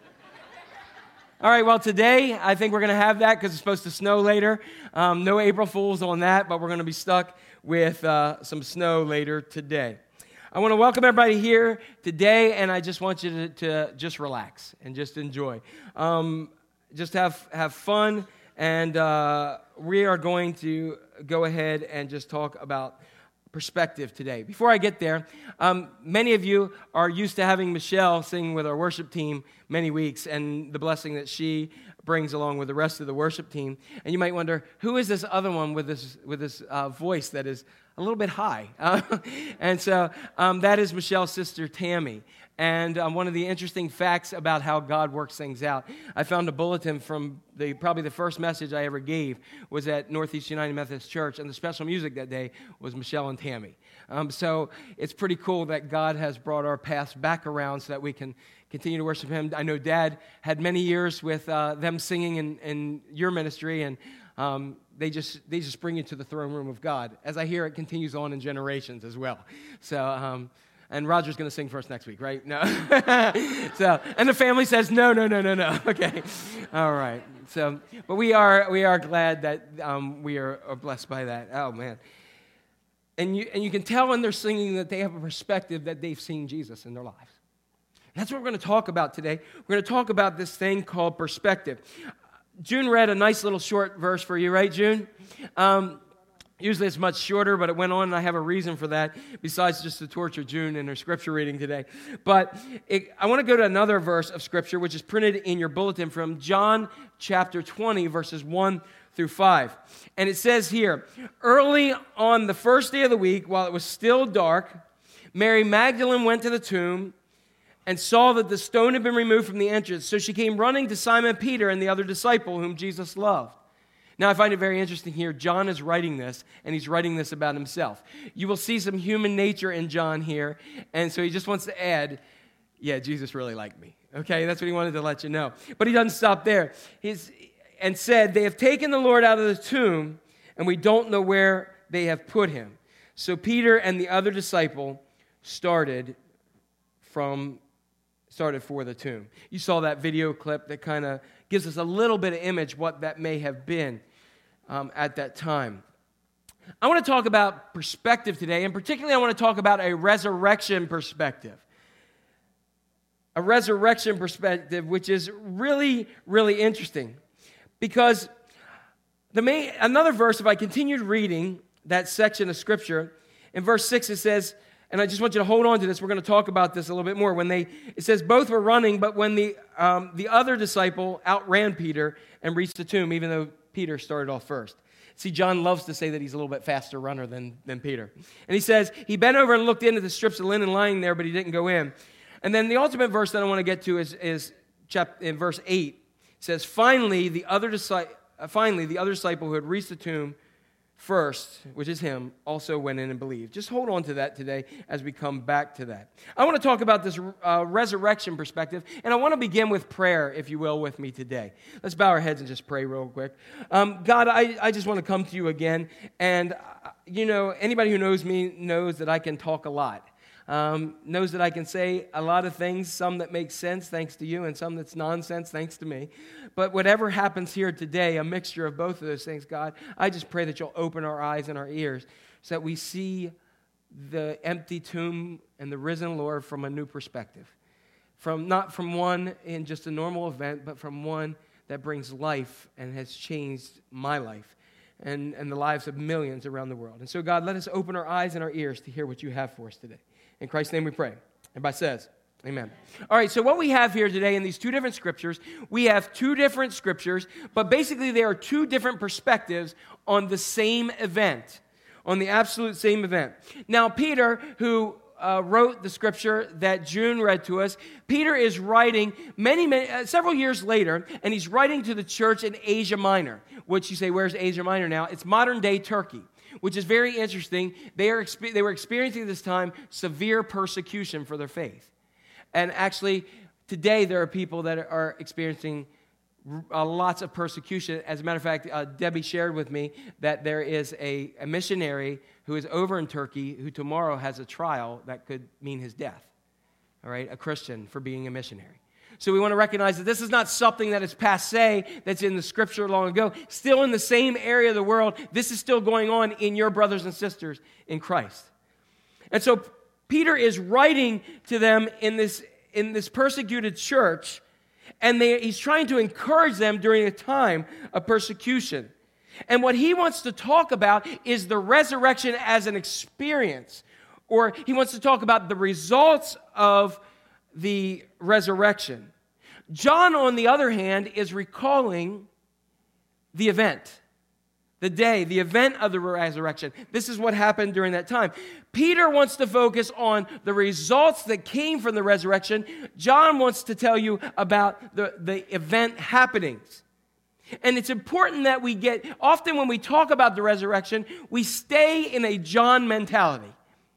All right, well, today, I think we're going to have that because it's supposed to snow later. No April Fools on that, but we're going to be stuck with some snow later today. I want to welcome everybody here today, and I just want you to just relax and just enjoy. Just have fun, and we are going to go ahead and just talk about perspective today. Before I get there, many of you are used to having Michelle sing with our worship team many weeks and the blessing that she brings along with the rest of the worship team. And you might wonder, who is this other one with this voice that is a little bit high? And so that is Michelle's sister, Tammy. And one of the interesting facts about how God works things out, I found a bulletin from probably the first message I ever gave was at Northeast United Methodist Church, and the special music that day was Michelle and Tammy. So it's pretty cool that God has brought our paths back around so that we can continue to worship Him. I know Dad had many years with them singing in your ministry, and they just bring you to the throne room of God. As I hear, it continues on in generations as well. So. And Roger's going to sing for us next week, right? No. And the family says, no. Okay. All right. So, but we are glad that we are blessed by that. Oh, man. And you can tell when they're singing that they have a perspective that they've seen Jesus in their lives. That's what we're going to talk about today. We're going to talk about this thing called perspective. June read a nice little short verse for you, right, June? Usually it's much shorter, but it went on, and I have a reason for that, besides just to torture June in her scripture reading today. But I want to go to another verse of scripture, which is printed in your bulletin from John chapter 20, verses 1 through 5. And it says here, early on the first day of the week, while it was still dark, Mary Magdalene went to the tomb and saw that the stone had been removed from the entrance. So she came running to Simon Peter and the other disciple whom Jesus loved. Now, I find it very interesting here. John is writing this, and he's writing this about himself. You will see some human nature in John here, and so he just wants to add, yeah, Jesus really liked me. Okay, that's what he wanted to let you know. But he doesn't stop there. And said, they have taken the Lord out of the tomb, and we don't know where they have put him. So Peter and the other disciple started from started for the tomb. You saw that video clip that kind of gives us a little bit of image what that may have been at that time. I want to talk about perspective today, and particularly I want to talk about a resurrection perspective. A resurrection perspective, which is really, really interesting. Because another verse, if I continued reading that section of Scripture, in verse 6 it says, and I just want you to hold on to this, we're going to talk about this a little bit more. It says, both were running, but when the other disciple outran Peter and reached the tomb, even though Peter started off first. See, John loves to say that he's a little bit faster runner than Peter. And he says, he bent over and looked into the strips of linen lying there, but he didn't go in. And then the ultimate verse that I want to get to is in verse 8. It says, finally, the other disciple who had reached the tomb first, which is him, also went in and believed. Just hold on to that today as we come back to that. I want to talk about this resurrection perspective, and I want to begin with prayer, if you will, with me today. Let's bow our heads and just pray real quick. God, I just want to come to you again, and anybody who knows me knows that I can talk a lot. Knows that I can say a lot of things, some that make sense thanks to you and some that's nonsense thanks to me. But whatever happens here today, a mixture of both of those things, God, I just pray that you'll open our eyes and our ears so that we see the empty tomb and the risen Lord from a new perspective. Not from one in just a normal event, but from one that brings life and has changed my life and the lives of millions around the world. And so, God, let us open our eyes and our ears to hear what you have for us today. In Christ's name we pray. Everybody says, amen. All right, so what we have here today in these two different scriptures, we have two different scriptures, but basically there are two different perspectives on the same event, on the absolute same event. Now, Peter, who wrote the scripture that June read to us, Peter is writing several years later, and he's writing to the church in Asia Minor, which you say, where's Asia Minor now? It's modern-day Turkey, which is very interesting. They were experiencing at this time severe persecution for their faith. And actually, today there are people that are experiencing lots of persecution. As a matter of fact, Debbie shared with me that there is a missionary who is over in Turkey who tomorrow has a trial that could mean his death. All right, a Christian for being a missionary. So we want to recognize that this is not something that is passé, that's in the scripture long ago. Still in the same area of the world, this is still going on in your brothers and sisters in Christ. And so Peter is writing to them in this persecuted church, and he's trying to encourage them during a time of persecution. And what he wants to talk about is the resurrection as an experience, or he wants to talk about the results of the resurrection. John, on the other hand, is recalling the event, the event of the resurrection. This is what happened during that time. Peter wants to focus on the results that came from the resurrection. John wants to tell you about the event happenings. And it's important that often when we talk about the resurrection, we stay in a John mentality.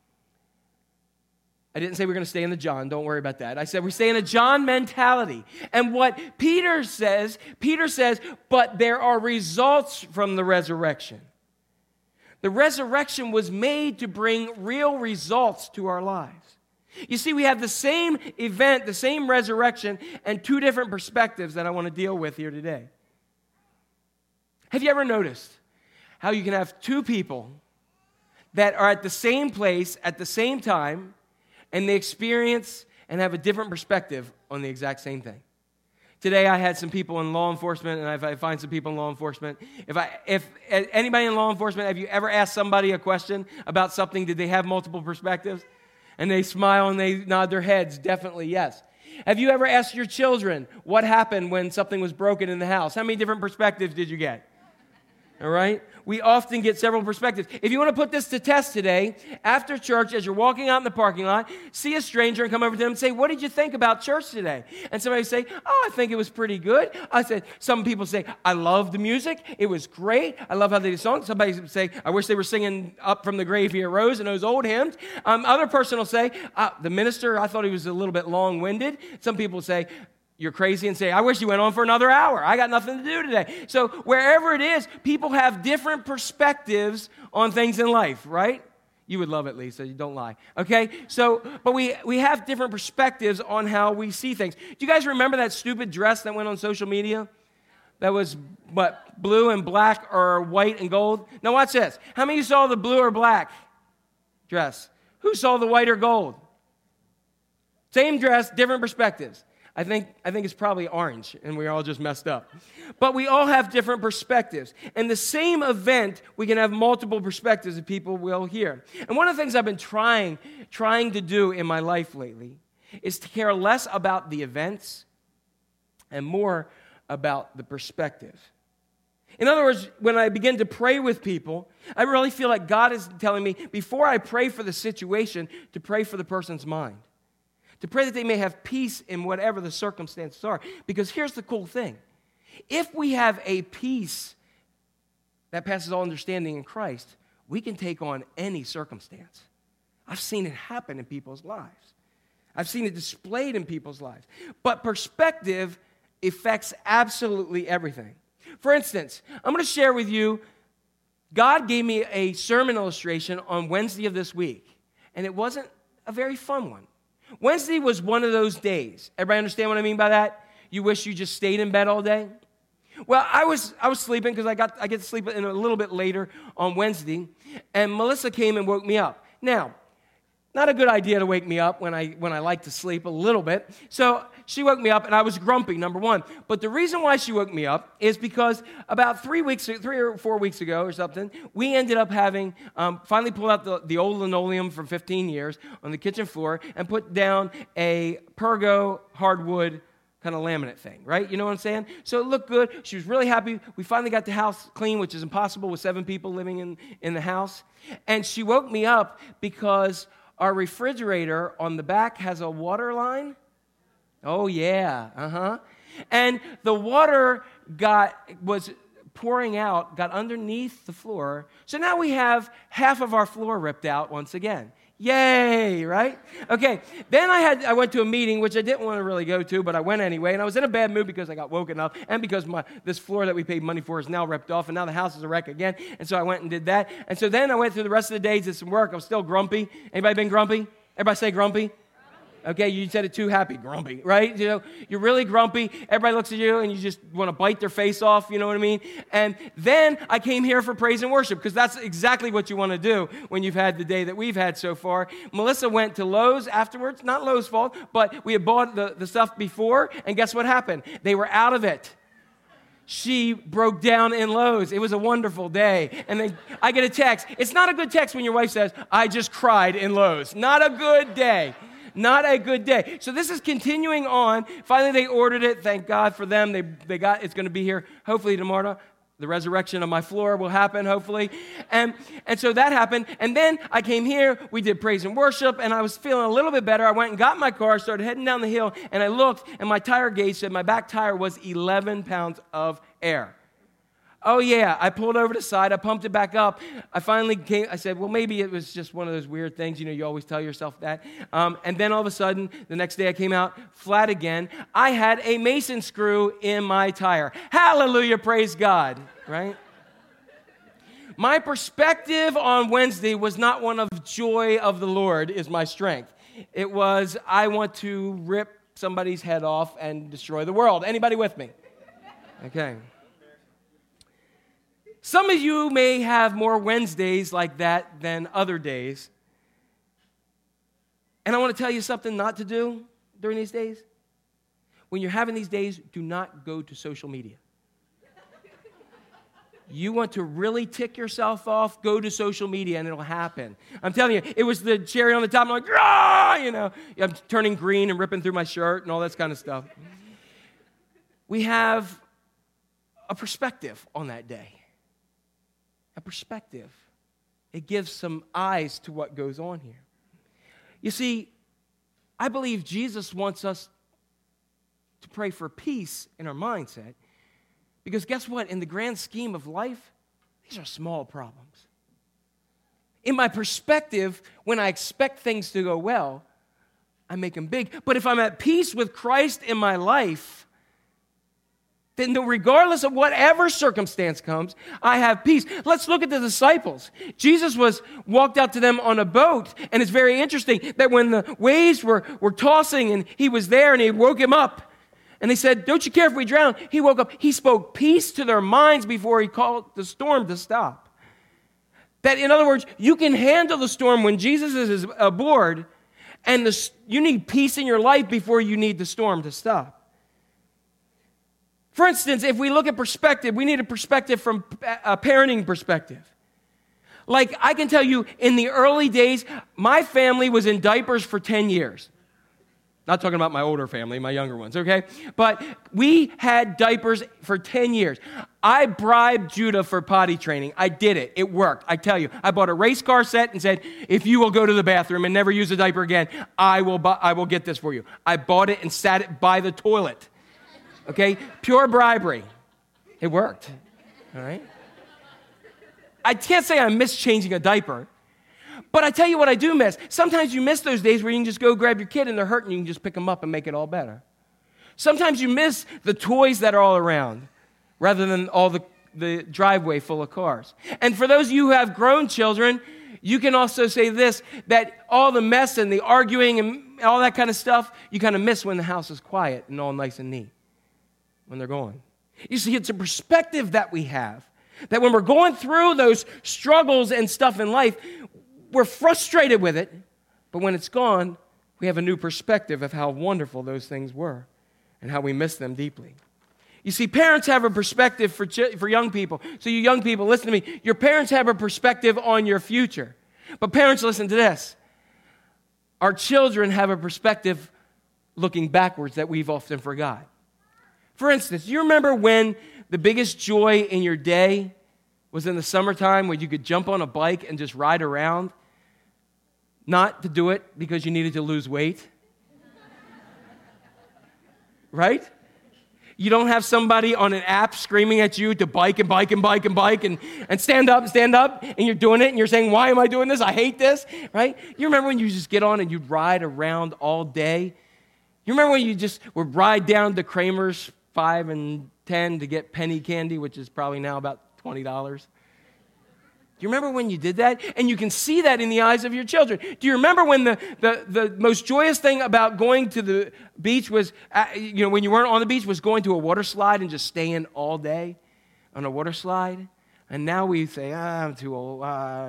I didn't say we're going to stay in the John. Don't worry about that. I said we stay in a John mentality. And what Peter says, but there are results from the resurrection. The resurrection was made to bring real results to our lives. You see, we have the same event, the same resurrection, and two different perspectives that I want to deal with here today. Have you ever noticed how you can have two people that are at the same place at the same time, and they experience and have a different perspective on the exact same thing? Today I had some people in law enforcement, and I find some people in law enforcement. If anybody in law enforcement, have you ever asked somebody a question about something? Did they have multiple perspectives? And they smile and they nod their heads, definitely yes. Have you ever asked your children what happened when something was broken in the house? How many different perspectives did you get? All right? We often get several perspectives. If you want to put this to test today, after church, as you're walking out in the parking lot, see a stranger and come over to them and say, what did you think about church today? And somebody say, I think it was pretty good. Some people say, I love the music. It was great. I love how they sung. Somebody say, I wish they were singing Up From the Grave He Arose and those old hymns. Other person will say, the minister, I thought he was a little bit long-winded. Some people say, you're crazy, and say, I wish you went on for another hour. I got nothing to do today. So wherever it is, people have different perspectives on things in life, right? You would love it, Lisa. You don't lie. Okay? So, but we have different perspectives on how we see things. Do you guys remember that stupid dress that went on social media? That was, what, blue and black or white and gold? Now watch this. How many of you saw the blue or black dress? Who saw the white or gold? Same dress, different perspectives. I think it's probably orange, and we're all just messed up. But we all have different perspectives. And the same event, we can have multiple perspectives that people will hear. And one of the things I've been trying to do in my life lately is to care less about the events and more about the perspective. In other words, when I begin to pray with people, I really feel like God is telling me, before I pray for the situation, to pray for the person's mind. To pray that they may have peace in whatever the circumstances are. Because here's the cool thing. If we have a peace that passes all understanding in Christ, we can take on any circumstance. I've seen it happen in people's lives. I've seen it displayed in people's lives. But perspective affects absolutely everything. For instance, I'm going to share with you, God gave me a sermon illustration on Wednesday of this week, and it wasn't a very fun one. Wednesday was one of those days. Everybody understand what I mean by that? You wish you just stayed in bed all day? Well, I was sleeping because I get to sleep in a little bit later on Wednesday, and Melissa came and woke me up. Now, not a good idea to wake me up when I like to sleep a little bit. So she woke me up, and I was grumpy, number one. But the reason why she woke me up is because about 3 or 4 weeks ago or something, we ended up having, finally pulled out the old linoleum from 15 years on the kitchen floor and put down a Pergo hardwood kind of laminate thing, right? You know what I'm saying? So it looked good. She was really happy. We finally got the house clean, which is impossible with 7 people living in the house. And she woke me up because our refrigerator on the back has a water line. Oh, yeah, And the water was pouring out, got underneath the floor. So now we have half of our floor ripped out once again. Yay, right? Okay, then I went to a meeting, which I didn't want to really go to, but I went anyway, and I was in a bad mood because I got woken up, and because this floor that we paid money for is now ripped off, and now the house is a wreck again, and so I went and did that. And so then I went through the rest of the days, did some work. I was still grumpy. Anybody been grumpy? Everybody say grumpy? Okay, you said it too happy, grumpy, right? You know, you're really grumpy. Everybody looks at you and you just want to bite their face off, you know what I mean? And then I came here for praise and worship because that's exactly what you want to do when you've had the day that we've had so far. Melissa went to Lowe's afterwards, not Lowe's fault, but we had bought the stuff before, and guess what happened? They were out of it. She broke down in Lowe's. It was a wonderful day. And then I get a text. It's not a good text when your wife says, I just cried in Lowe's. Not a good day. Not a good day. So this is continuing on. Finally, they ordered it. Thank God for them. They got it's going to be here hopefully tomorrow. The resurrection of my floor will happen, hopefully. And so that happened. And then I came here. We did praise and worship, and I was feeling a little bit better. I went and got in my car, started heading down the hill, and I looked, and my tire gauge said my back tire was 11 pounds of air. Oh, yeah, I pulled over to the side. I pumped it back up. I finally came. I said, well, maybe it was just one of those weird things. You know, you always tell yourself that. And then all of a sudden, the next day I came out flat again. I had a mason screw in my tire. Hallelujah, praise God, right? My perspective on Wednesday was not one of joy of the Lord is my strength. It was, I want to rip somebody's head off and destroy the world. Anybody with me? Okay. Some of you may have more Wednesdays like that than other days. And I want to tell you something not to do during these days. When you're having these days, do not go to social media. You want to really tick yourself off, go to social media and it'll happen. I'm telling you, it was the cherry on the top. I'm like, ah, you know, I'm turning green and ripping through my shirt and all that kind of stuff. We have a perspective on that day. A perspective. It gives some eyes to what goes on here. You see, I believe Jesus wants us to pray for peace in our mindset because guess what? In the grand scheme of life, these are small problems. In my perspective, when I expect things to go well, I make them big. But if I'm at peace with Christ in my life, Then regardless of whatever circumstance comes, I have peace. Let's look at the disciples. Jesus walked out to them on a boat, and it's very interesting that when the waves were tossing and he was there and he woke him up, and they said, don't you care if we drown? He woke up. He spoke peace to their minds before he called the storm to stop. That, in other words, you can handle the storm when Jesus is aboard, and you need peace in your life before you need the storm to stop. For instance, if we look at perspective, we need a perspective from a parenting perspective. Like, I can tell you, in the early days, my family was in diapers for 10 years. Not talking about my older family, my younger ones, okay? But we had diapers for 10 years. I bribed Judah for potty training. I did it. It worked. I tell you, I bought a race car set and said, if you will go to the bathroom and never use a diaper again, I will get this for you. I bought it and sat it by the toilet. Okay? Pure bribery. It worked. All right? I can't say I miss changing a diaper, but I tell you what I do miss. Sometimes you miss those days where you can just go grab your kid and they're hurting, you can just pick them up and make it all better. Sometimes you miss the toys that are all around rather than all the driveway full of cars. And for those of you who have grown children, you can also say this, that all the mess and the arguing and all that kind of stuff, you kind of miss when the house is quiet and all nice and neat. When they're gone. You see, it's a perspective that we have, that when we're going through those struggles and stuff in life, we're frustrated with it, but when it's gone, we have a new perspective of how wonderful those things were and how we miss them deeply. You see, parents have a perspective for young people. So you young people, listen to me. Your parents have a perspective on your future. But parents, listen to this. Our children have a perspective looking backwards that we've often forgot. For instance, you remember when the biggest joy in your day was in the summertime when you could jump on a bike and just ride around? Not to do it because you needed to lose weight. Right? You don't have somebody on an app screaming at you to bike and stand up, and you're doing it and you're saying, why am I doing this? I hate this, right? You remember when you just get on and you'd ride around all day? You remember when you just would ride down to Kramer's 5 and 10 to get penny candy, which is probably now about $20. Do you remember when you did that? And you can see that in the eyes of your children. Do you remember when the most joyous thing about going to the beach was, when you weren't on the beach, was going to a water slide and just staying all day on a water slide? And now we say, I'm too old.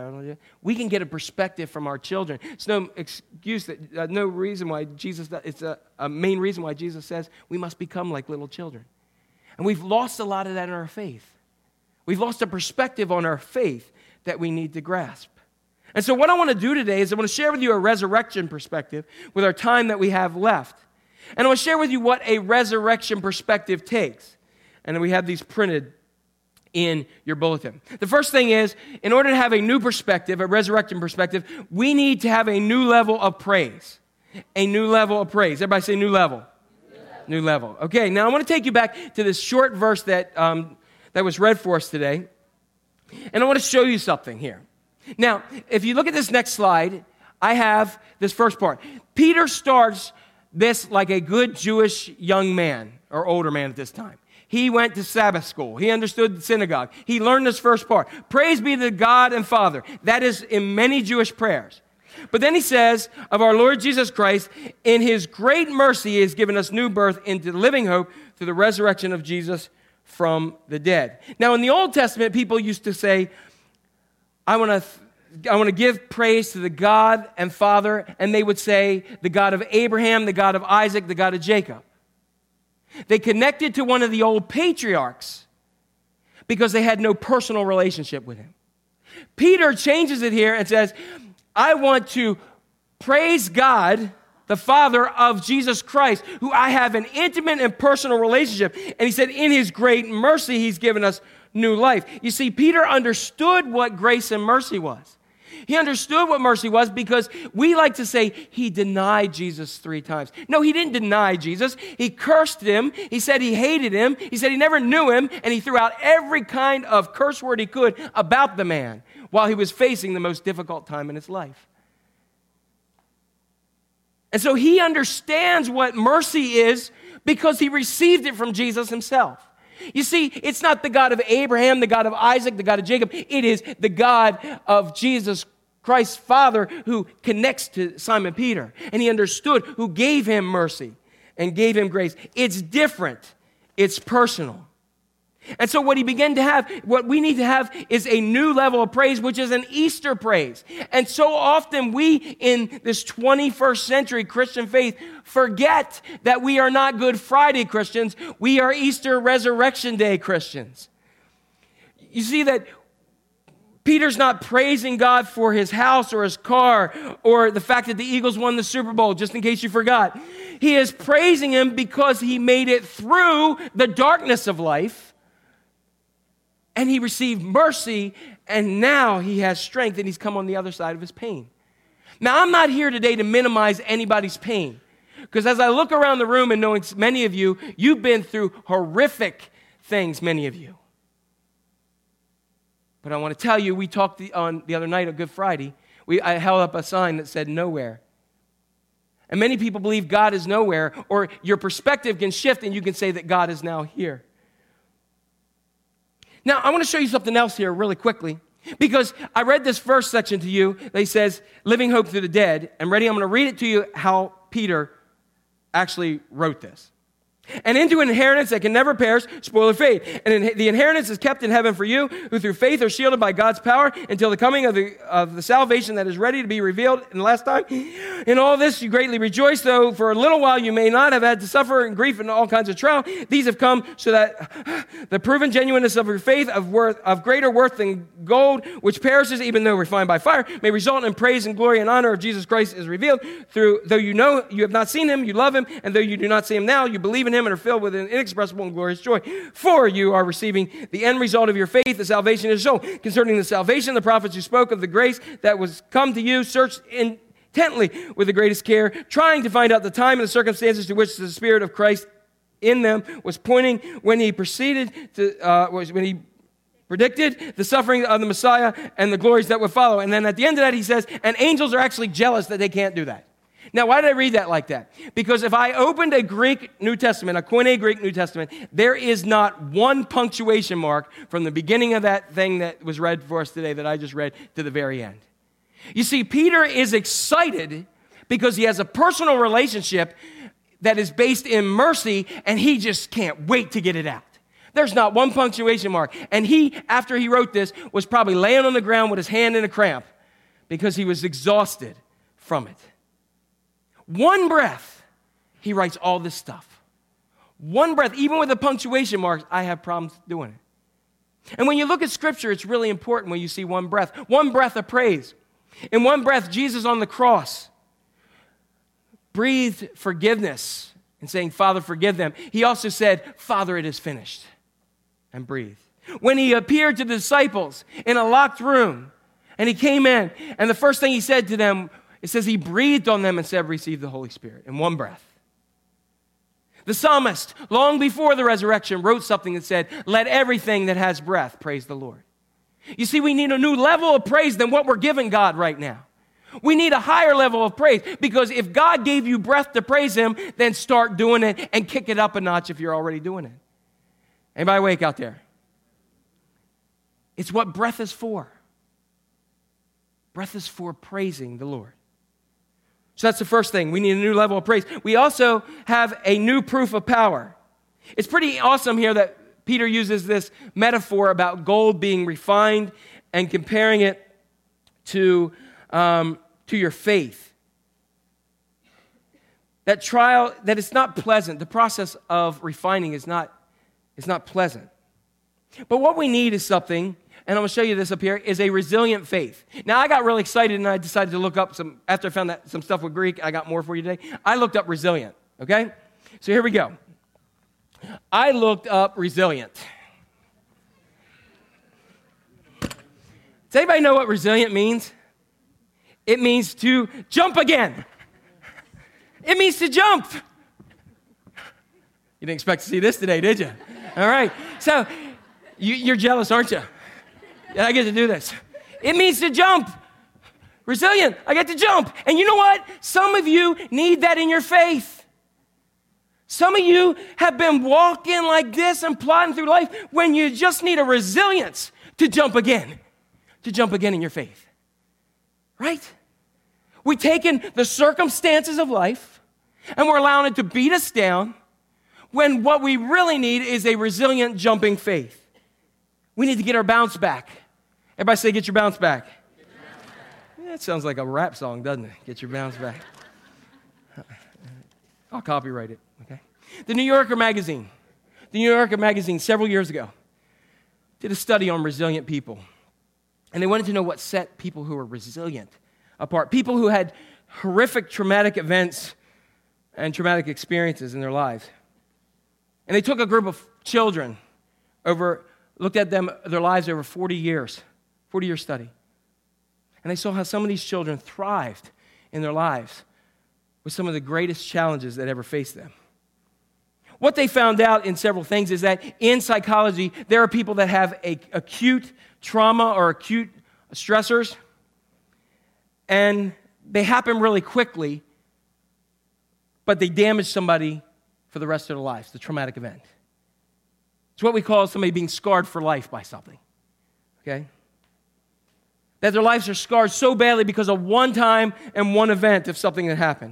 We can get a perspective from our children. It's no excuse, no reason why it's a main reason why Jesus says we must become like little children. And we've lost a lot of that in our faith. We've lost a perspective on our faith that we need to grasp. And so what I want to do today is I want to share with you a resurrection perspective with our time that we have left. And I want to share with you what a resurrection perspective takes. And we have these printed in your bulletin. The first thing is, in order to have a new perspective, a resurrection perspective, we need to have a new level of praise. A new level of praise. Everybody say new level. New level. Okay, now I want to take you back to this short verse that was read for us today. And I want to show you something here. Now, if you look at this next slide, I have this first part. Peter starts this like a good Jewish young man, or older man at this time. He went to Sabbath school. He understood the synagogue. He learned this first part. Praise be to God and Father. That is in many Jewish prayers. But then he says of our Lord Jesus Christ, in his great mercy, he has given us new birth into living hope through the resurrection of Jesus from the dead. Now, in the Old Testament, people used to say, I want to give praise to the God and Father, and they would say the God of Abraham, the God of Isaac, the God of Jacob. They connected to one of the old patriarchs because they had no personal relationship with him. Peter changes it here and says, I want to praise God, the Father of Jesus Christ, who I have an intimate and personal relationship. And he said, in his great mercy, he's given us new life. You see, Peter understood what grace and mercy was. He understood what mercy was because we like to say he denied Jesus 3 times. No, he didn't deny Jesus. He cursed him. He said he hated him. He said he never knew him. And he threw out every kind of curse word he could about the man while he was facing the most difficult time in his life. And so he understands what mercy is because he received it from Jesus himself. You see, it's not the God of Abraham, the God of Isaac, the God of Jacob. It is the God of Jesus Christ's Father who connects to Simon Peter. And he understood, who gave him mercy and gave him grace. It's different. It's personal. And so what we need to have is a new level of praise, which is an Easter praise. And so often we in this 21st century Christian faith forget that we are not Good Friday Christians. We are Easter Resurrection Day Christians. You see that Peter's not praising God for his house or his car or the fact that the Eagles won the Super Bowl, just in case you forgot. He is praising him because he made it through the darkness of life. And he received mercy, and now he has strength, and he's come on the other side of his pain. Now, I'm not here today to minimize anybody's pain, because as I look around the room and knowing many of you, you've been through horrific things, many of you. But I want to tell you, we talked on the other night on Good Friday, I held up a sign that said nowhere. And many people believe God is nowhere, or your perspective can shift and you can say that God is now here. Now, I want to show you something else here really quickly, because I read this verse section to you that says, living hope through the dead. And ready, I'm going to read it to you how Peter actually wrote this. And into an inheritance that can never perish, spoil or fade. And the inheritance is kept in heaven for you, who through faith are shielded by God's power until the coming of the salvation that is ready to be revealed in the last time. In all this you greatly rejoice, though for a little while you may not have had to suffer in grief and all kinds of trial. These have come so that the proven genuineness of your faith of greater worth than gold, which perishes even though refined by fire, may result in praise and glory and honor of Jesus Christ is revealed. Though you know you have not seen him, you love him, and though you do not see him now, you believe in him and are filled with an inexpressible and glorious joy. For you are receiving the end result of your faith, the salvation is shown. Concerning the salvation, the prophets who spoke of the grace that was come to you searched intently with the greatest care, trying to find out the time and the circumstances to which the Spirit of Christ in them was pointing when he predicted the suffering of the Messiah and the glories that would follow. And then at the end of that, he says, and angels are actually jealous that they can't do that. Now, why did I read that like that? Because if I opened a Greek New Testament, a Koine Greek New Testament, there is not one punctuation mark from the beginning of that thing that was read for us today that I just read to the very end. You see, Peter is excited because he has a personal relationship that is based in mercy, and he just can't wait to get it out. There's not one punctuation mark. And he, after he wrote this, was probably laying on the ground with his hand in a cramp because he was exhausted from it. One breath, he writes all this stuff. One breath, even with the punctuation marks, I have problems doing it. And when you look at Scripture, it's really important when you see one breath of praise. In one breath, Jesus on the cross breathed forgiveness and saying, Father, forgive them. He also said, Father, it is finished, and breathed. When he appeared to the disciples in a locked room, and he came in, and the first thing he said to them, it says he breathed on them and said, receive the Holy Spirit in one breath. The psalmist, long before the resurrection, wrote something that said, let everything that has breath praise the Lord. You see, we need a new level of praise than what we're giving God right now. We need a higher level of praise, because if God gave you breath to praise him, then start doing it and kick it up a notch if you're already doing it. Anybody awake out there? It's what breath is for. Breath is for praising the Lord. So that's the first thing. We need a new level of praise. We also have a new proof of power. It's pretty awesome here that Peter uses this metaphor about gold being refined and comparing it to your faith. That trial, that it's not pleasant. The process of refining is not pleasant. But what we need is something, and I'm going to show you this up here, is a resilient faith. Now, I got really excited, and I decided to look up after I found some stuff with Greek, I got more for you today. I looked up resilient, okay? So here we go. I looked up resilient. Does anybody know what resilient means? It means to jump again. It means to jump. You didn't expect to see this today, did you? All right. So you're jealous, aren't you? Yeah, I get to do this. It means to jump. Resilient. I get to jump. And you know what? Some of you need that in your faith. Some of you have been walking like this and plodding through life when you just need a resilience to jump again in your faith. Right? We've taken the circumstances of life and we're allowing it to beat us down when what we really need is a resilient jumping faith. We need to get our bounce back. Everybody say, get your bounce back. Yeah, it sounds like a rap song, doesn't it? Get your bounce back. I'll copyright it, okay? The New Yorker magazine several years ago did a study on resilient people. And they wanted to know what set people who were resilient apart. People who had horrific traumatic events and traumatic experiences in their lives. And they took a group of children looked at their lives over 40-year study. And they saw how some of these children thrived in their lives with some of the greatest challenges that ever faced them. What they found out in several things is that in psychology, there are people that have acute trauma or acute stressors, and they happen really quickly, but they damage somebody for the rest of their lives, the traumatic event. It's what we call somebody being scarred for life by something, okay? That their lives are scarred so badly because of one time and one event of something that happened.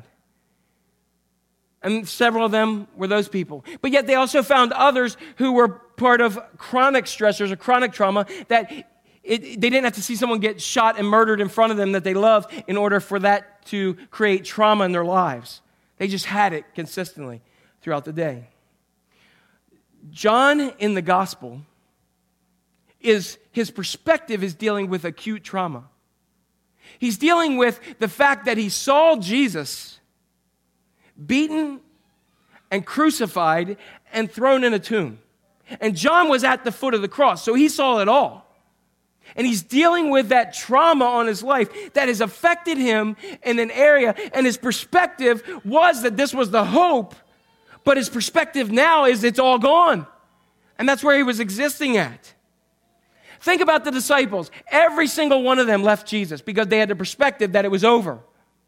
And several of them were those people. But yet they also found others who were part of chronic stressors or chronic trauma that they didn't have to see someone get shot and murdered in front of them that they loved in order for that to create trauma in their lives. They just had it consistently throughout the day. John in the gospel, his perspective is dealing with acute trauma. He's dealing with the fact that he saw Jesus beaten and crucified and thrown in a tomb. And John was at the foot of the cross, so he saw it all. And he's dealing with that trauma on his life that has affected him in an area, and his perspective was that this was the hope, but his perspective now is it's all gone. And that's where he was existing at. Think about the disciples. Every single one of them left Jesus because they had the perspective that it was over.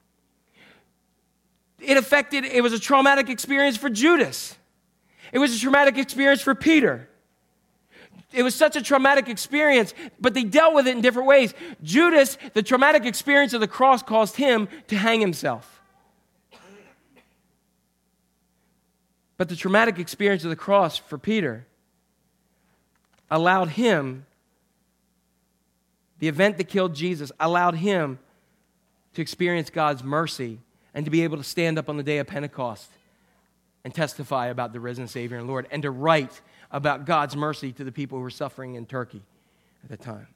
It was a traumatic experience for Judas. It was a traumatic experience for Peter. It was such a traumatic experience, but they dealt with it in different ways. Judas, the traumatic experience of the cross caused him to hang himself. But the traumatic experience of the cross for Peter allowed him, the event that killed Jesus, allowed him to experience God's mercy and to be able to stand up on the day of Pentecost and testify about the risen Savior and Lord, and to write about God's mercy to the people who were suffering in Turkey at the time.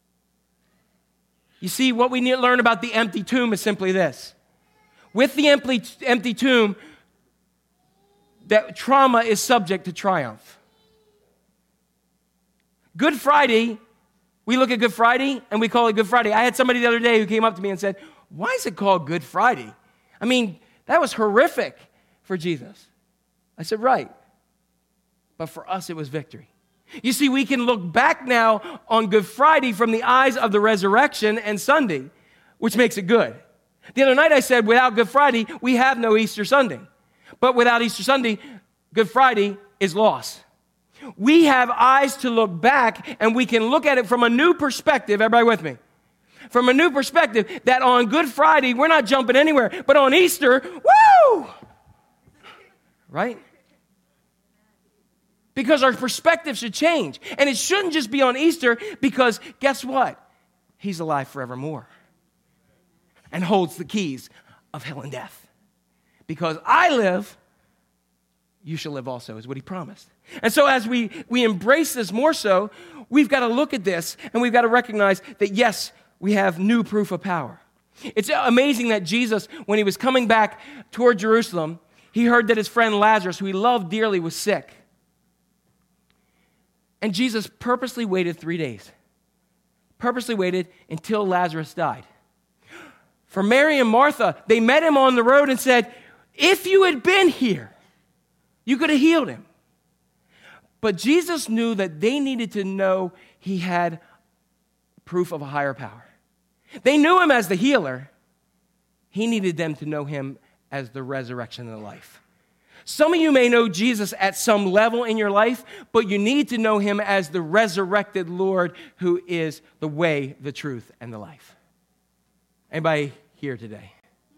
You see, what we need to learn about the empty tomb is simply this. With the empty tomb, that trauma is subject to triumph. Good Friday, we look at Good Friday and we call it Good Friday. I had somebody the other day who came up to me and said, "Why is it called Good Friday? I mean, that was horrific for Jesus." I said, right. But for us, it was victory. You see, we can look back now on Good Friday from the eyes of the resurrection and Sunday, which makes it good. The other night I said, without Good Friday, we have no Easter Sunday. But without Easter Sunday, Good Friday is loss. We have eyes to look back, and we can look at it from a new perspective. Everybody with me? From a new perspective, that on Good Friday, we're not jumping anywhere. But on Easter, woo! Right? Because our perspective should change. And it shouldn't just be on Easter, because guess what? He's alive forevermore and holds the keys of hell and death. Because I live, you shall live also, is what he promised. And so as we embrace this more so, we've got to look at this and we've got to recognize that, yes, we have new proof of power. It's amazing that Jesus, when he was coming back toward Jerusalem, he heard that his friend Lazarus, who he loved dearly, was sick. And Jesus purposely waited 3 days. Purposely waited until Lazarus died. For Mary and Martha, they met him on the road and said, "If you had been here, you could have healed him." But Jesus knew that they needed to know he had proof of a higher power. They knew him as the healer. He needed them to know him as the resurrection and the life. Some of you may know Jesus at some level in your life, but you need to know him as the resurrected Lord who is the way, the truth, and the life. Anybody here today?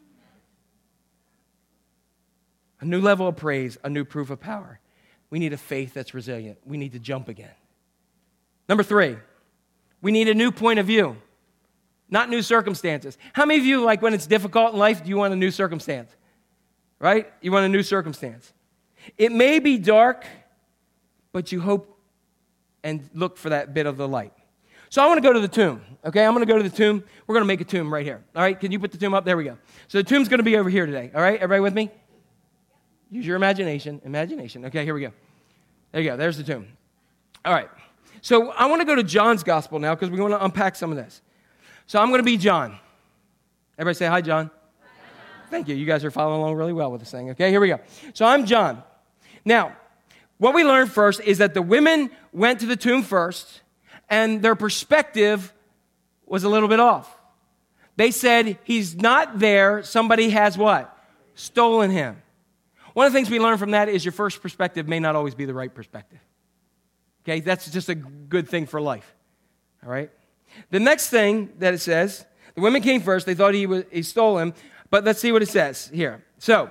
A new level of praise, a new proof of power. We need a faith that's resilient. We need to jump again. Number 3, we need a new point of view, not new circumstances. How many of you, like when it's difficult in life, do you want a new circumstance? Right? You want a new circumstance. It may be dark, but you hope and look for that bit of the light. So I want to go to the tomb, okay? I'm going to go to the tomb. We're going to make a tomb right here. All right, can you put the tomb up? There we go. So the tomb's going to be over here today, all right? Everybody with me? Use your imagination. Imagination. Okay, here we go. There you go. There's the tomb. All right. So I want to go to John's gospel now because we want to unpack some of this. So I'm going to be John. Everybody say hi, John. Thank you. You guys are following along really well with this thing. Okay, here we go. So I'm John. Now, what we learned first is that the women went to the tomb first, and their perspective was a little bit off. They said, he's not there. Somebody has what? Stolen him. One of the things we learn from that is your first perspective may not always be the right perspective. Okay, that's just a good thing for life. All right? The next thing that it says, the women came first. They thought he stole him. But let's see what it says here. So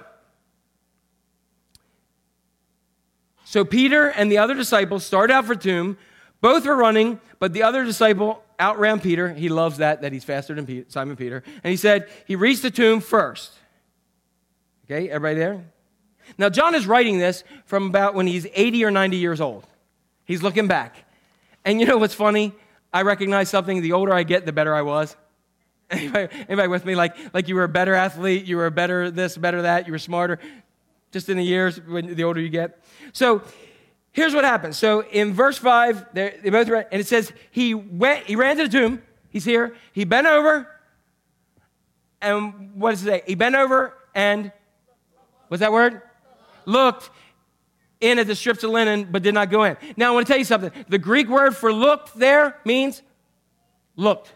Peter and the other disciples started out for the tomb. Both were running, but the other disciple outran Peter. He loves that he's faster than Simon Peter. And he said he reached the tomb first. Okay, everybody there? Now, John is writing this from about when he's 80 or 90 years old. He's looking back. And you know what's funny? I recognize something. The older I get, the better I was. Anybody with me? Like you were a better athlete, you were a better this, better that, you were smarter, just in the years, when the older you get. So here's what happens. So in verse 5, they both ran, and it says he ran to the tomb. He's here. He bent over, and what does it say? He bent over and, what's that word? Looked in at the strips of linen, but did not go in. Now I want to tell you something. The Greek word for looked there means looked.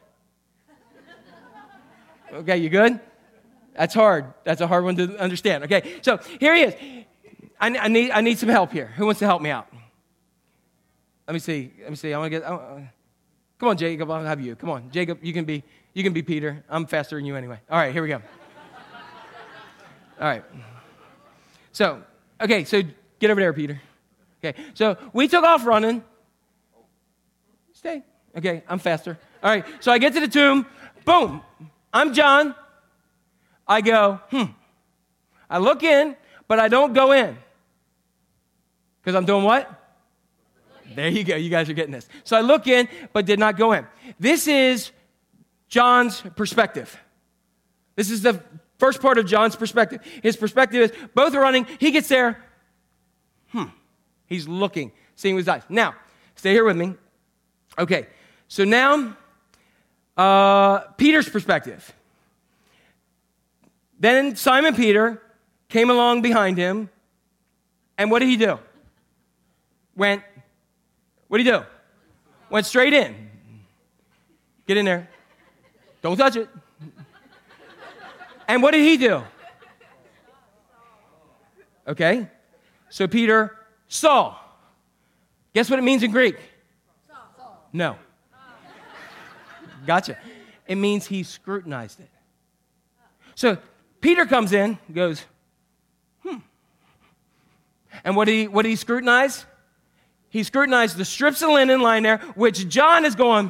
Okay, you good? That's hard. That's a hard one to understand. Okay, so here he is. I need some help here. Who wants to help me out? Let me see. I want to get. Come on, Jacob. I'll have you. Come on, Jacob. You can be Peter. I'm faster than you anyway. All right, here we go. All right. So get over there, Peter. Okay. So we took off running. Stay. Okay, I'm faster. All right. So I get to the tomb. Boom. I'm John. I go, I look in, but I don't go in. Because I'm doing what? There you go. You guys are getting this. So I look in, but did not go in. This is John's perspective. This is the first part of John's perspective. His perspective is both are running. He gets there. He's looking, seeing with his eyes. Now, stay here with me. Okay. So now, Peter's perspective. Then Simon Peter came along behind him, and what did he do? What did he do? Went straight in. Get in there. Don't touch it. And what did he do? Okay. So Peter saw. Guess what it means in Greek? No. Gotcha. It means he scrutinized it. So Peter comes in, goes, And what did he scrutinize? He scrutinized the strips of linen lying there, which John is going,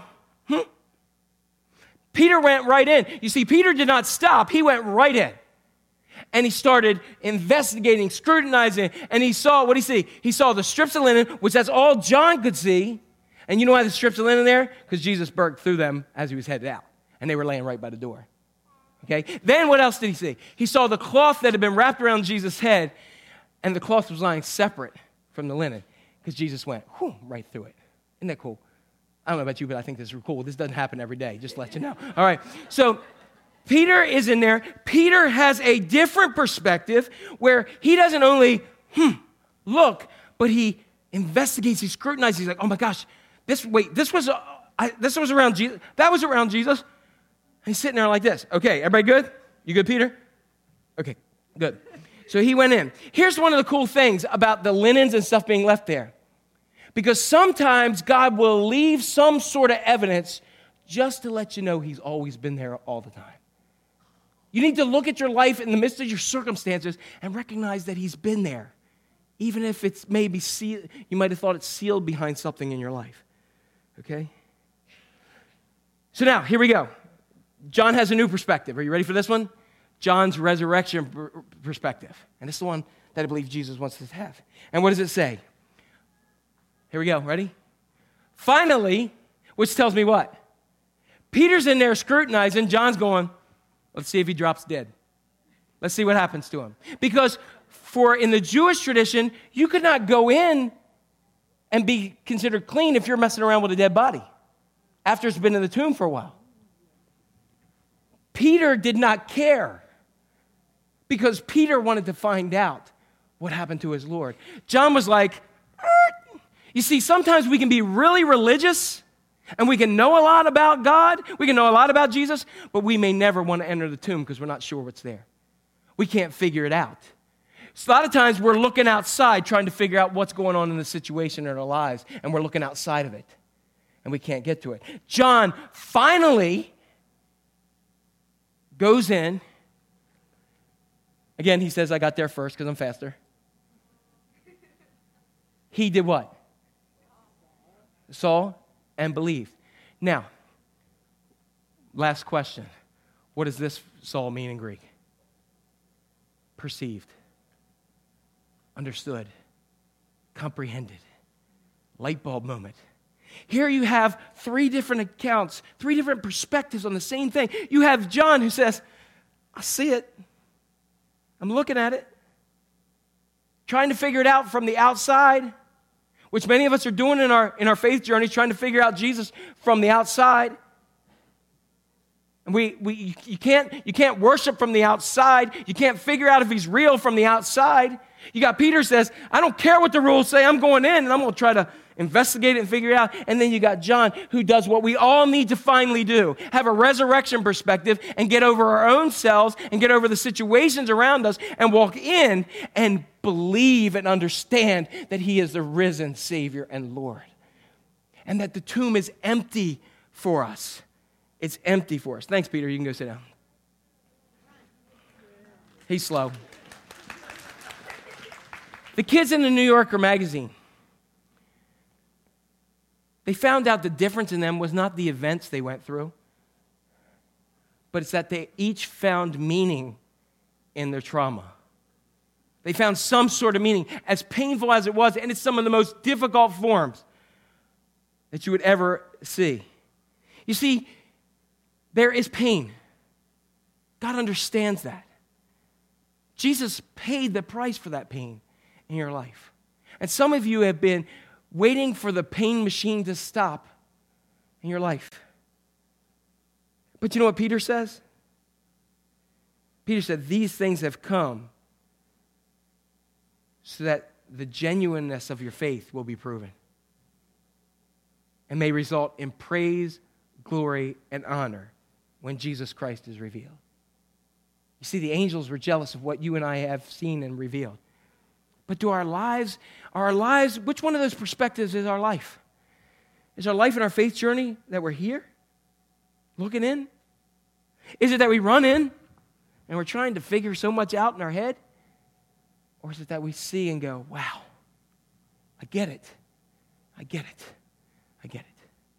Peter went right in. You see, Peter did not stop. He went right in. And he started investigating, scrutinizing, and he saw, what did he see? He saw the strips of linen, which that's all John could see. And you know why the strips of linen there? Because Jesus burst through them as he was headed out. And they were laying right by the door. Okay? Then what else did he see? He saw the cloth that had been wrapped around Jesus' head, and the cloth was lying separate from the linen because Jesus went right through it. Isn't that cool? I don't know about you, but I think this is cool. This doesn't happen every day, just to let you know. All right. So Peter is in there. Peter has a different perspective where he doesn't only look, but he investigates, he scrutinizes. He's like, oh my gosh, this was around Jesus. That was around Jesus. And he's sitting there like this. Okay, everybody good? You good, Peter? Okay, good. So he went in. Here's one of the cool things about the linens and stuff being left there. Because sometimes God will leave some sort of evidence just to let you know he's always been there all the time. You need to look at your life in the midst of your circumstances and recognize that he's been there. Even if it's maybe sealed, you might have thought it's sealed behind something in your life. Okay? So now, here we go. John has a new perspective. Are you ready for this one? John's resurrection perspective. And this is the one that I believe Jesus wants us to have. And what does it say? Here we go. Ready? Finally, which tells me what? Peter's in there scrutinizing. John's going, let's see if he drops dead. Let's see what happens to him. Because in the Jewish tradition, you could not go in and be considered clean if you're messing around with a dead body after it's been in the tomb for a while. Peter did not care because Peter wanted to find out what happened to his Lord. John was like, You see, sometimes we can be really religious and we can know a lot about God, we can know a lot about Jesus, but we may never want to enter the tomb because we're not sure what's there. We can't figure it out. So a lot of times we're looking outside trying to figure out what's going on in the situation in our lives, and we're looking outside of it, and we can't get to it. John finally goes in. Again, he says, I got there first because I'm faster. He did what? Saw and believed. Now, last question. What does this Saul mean in Greek? Perceived. Understood, comprehended, light bulb moment. Here you have three different accounts, three different perspectives on the same thing. You have John who says, I see it. I'm looking at it. Trying to figure it out from the outside, which many of us are doing in our faith journeys, trying to figure out Jesus from the outside. And you can't worship from the outside. You can't figure out if he's real from the outside. You got Peter says, I don't care what the rules say. I'm going in and I'm going to try to investigate it and figure it out. And then you got John who does what we all need to finally do. Have a resurrection perspective and get over our own selves and get over the situations around us and walk in and believe and understand that he is the risen Savior and Lord. And that the tomb is empty for us. It's empty for us. Thanks, Peter. You can go sit down. He's slow. The kids in the New Yorker magazine, they found out the difference in them was not the events they went through, but it's that they each found meaning in their trauma. They found some sort of meaning, as painful as it was, and it's some of the most difficult forms that you would ever see. You see, there is pain. God understands that. Jesus paid the price for that pain in your life. And some of you have been waiting for the pain machine to stop in your life. But you know what Peter says? Peter said, these things have come so that the genuineness of your faith will be proven and may result in praise, glory, and honor when Jesus Christ is revealed. You see, the angels were jealous of what you and I have seen and revealed. But do our lives, which one of those perspectives is our life? Is our life in our faith journey that we're here, looking in? Is it that we run in and we're trying to figure so much out in our head? Or is it that we see and go, wow, I get it. I get it. I get it.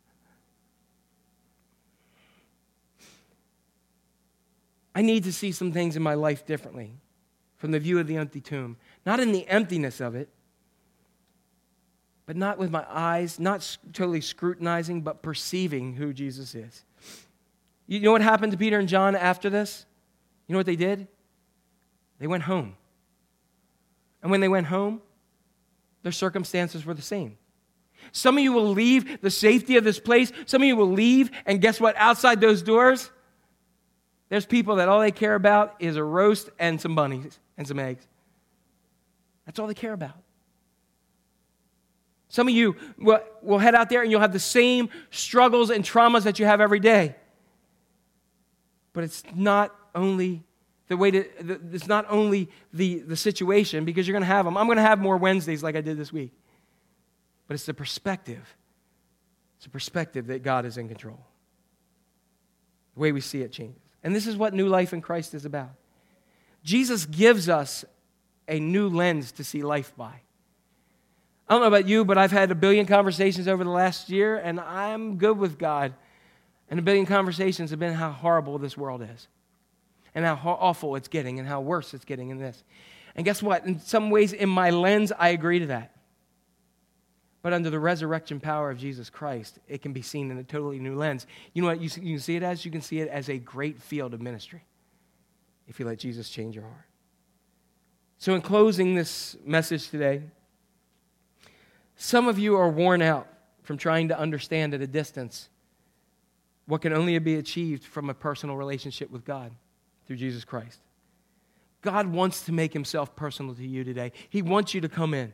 I need to see some things in my life differently from the view of the empty tomb. Not in the emptiness of it, but not with my eyes, not totally scrutinizing, but perceiving who Jesus is. You know what happened to Peter and John after this? You know what they did? They went home. And when they went home, their circumstances were the same. Some of you will leave the safety of this place. Some of you will leave, and guess what? Outside those doors, there's people that all they care about is a roast and some bunnies and some eggs. That's all they care about. Some of you will head out there and you'll have the same struggles and traumas that you have every day. But it's not only It's not only the situation, because you're going to have them. I'm going to have more Wednesdays like I did this week. But it's the perspective. It's a perspective that God is in control. The way we see it changes. And this is what new life in Christ is about. Jesus gives us a new lens to see life by. I don't know about you, but I've had a billion conversations over the last year, and I'm good with God. And a billion conversations have been how horrible this world is, and how awful it's getting, and how worse it's getting in this. And guess what? In some ways, in my lens, I agree to that. But under the resurrection power of Jesus Christ, it can be seen in a totally new lens. You know what you can see it as? You can see it as a great field of ministry if you let Jesus change your heart. So in closing this message today, some of you are worn out from trying to understand at a distance what can only be achieved from a personal relationship with God through Jesus Christ. God wants to make himself personal to you today. He wants you to come in.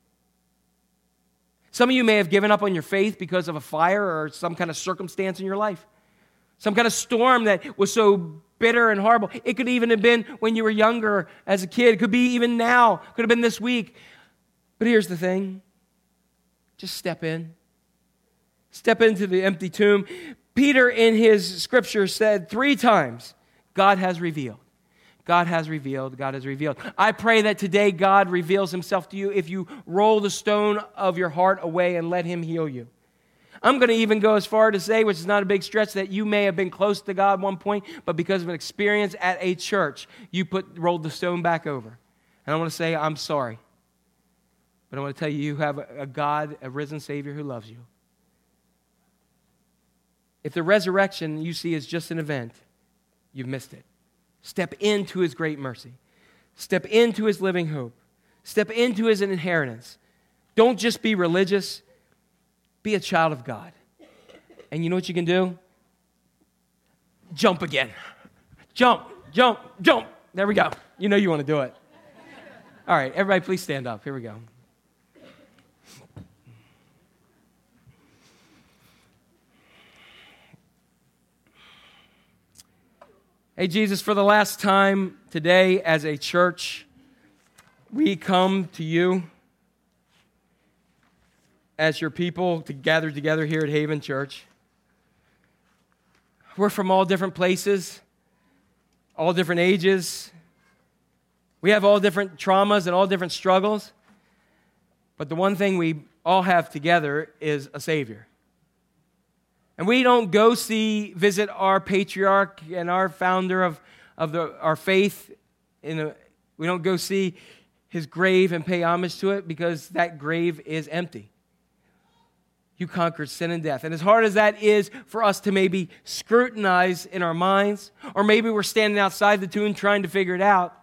Some of you may have given up on your faith because of a fire or some kind of circumstance in your life. Some kind of storm that was so bitter and horrible. It could even have been when you were younger as a kid. It could be even now. It could have been this week. But here's the thing. Just step in. Step into the empty tomb. Peter in his scripture said 3 times, God has revealed. God has revealed. God has revealed. I pray that today God reveals himself to you if you roll the stone of your heart away and let him heal you. I'm going to even go as far to say, which is not a big stretch, that you may have been close to God at one point, but because of an experience at a church, you rolled the stone back over. And I want to say, I'm sorry. But I want to tell you, you have a God, a risen Savior who loves you. If the resurrection you see is just an event, you've missed it. Step into his great mercy. Step into his living hope. Step into his inheritance. Don't just be religious. Be a child of God. And you know what you can do? Jump again. Jump, jump, jump. There we go. You know you want to do it. All right, everybody please stand up. Here we go. Hey, Jesus, for the last time today as a church, we come to you as your people to gather together here at Haven Church. We're from all different places, all different ages. We have all different traumas and all different struggles. But the one thing we all have together is a Savior. And we don't go visit our patriarch and our founder of our faith. We don't go see his grave and pay homage to it because that grave is empty. You conquered sin and death. And as hard as that is for us to maybe scrutinize in our minds, or maybe we're standing outside the tomb trying to figure it out,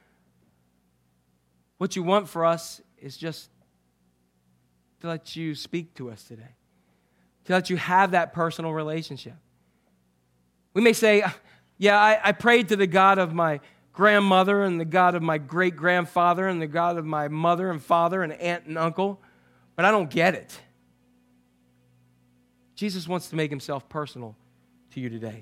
what you want for us is just to let you speak to us today. To let you have that personal relationship. We may say, yeah, I prayed to the God of my grandmother and the God of my great-grandfather and the God of my mother and father and aunt and uncle, but I don't get it. Jesus wants to make himself personal to you today.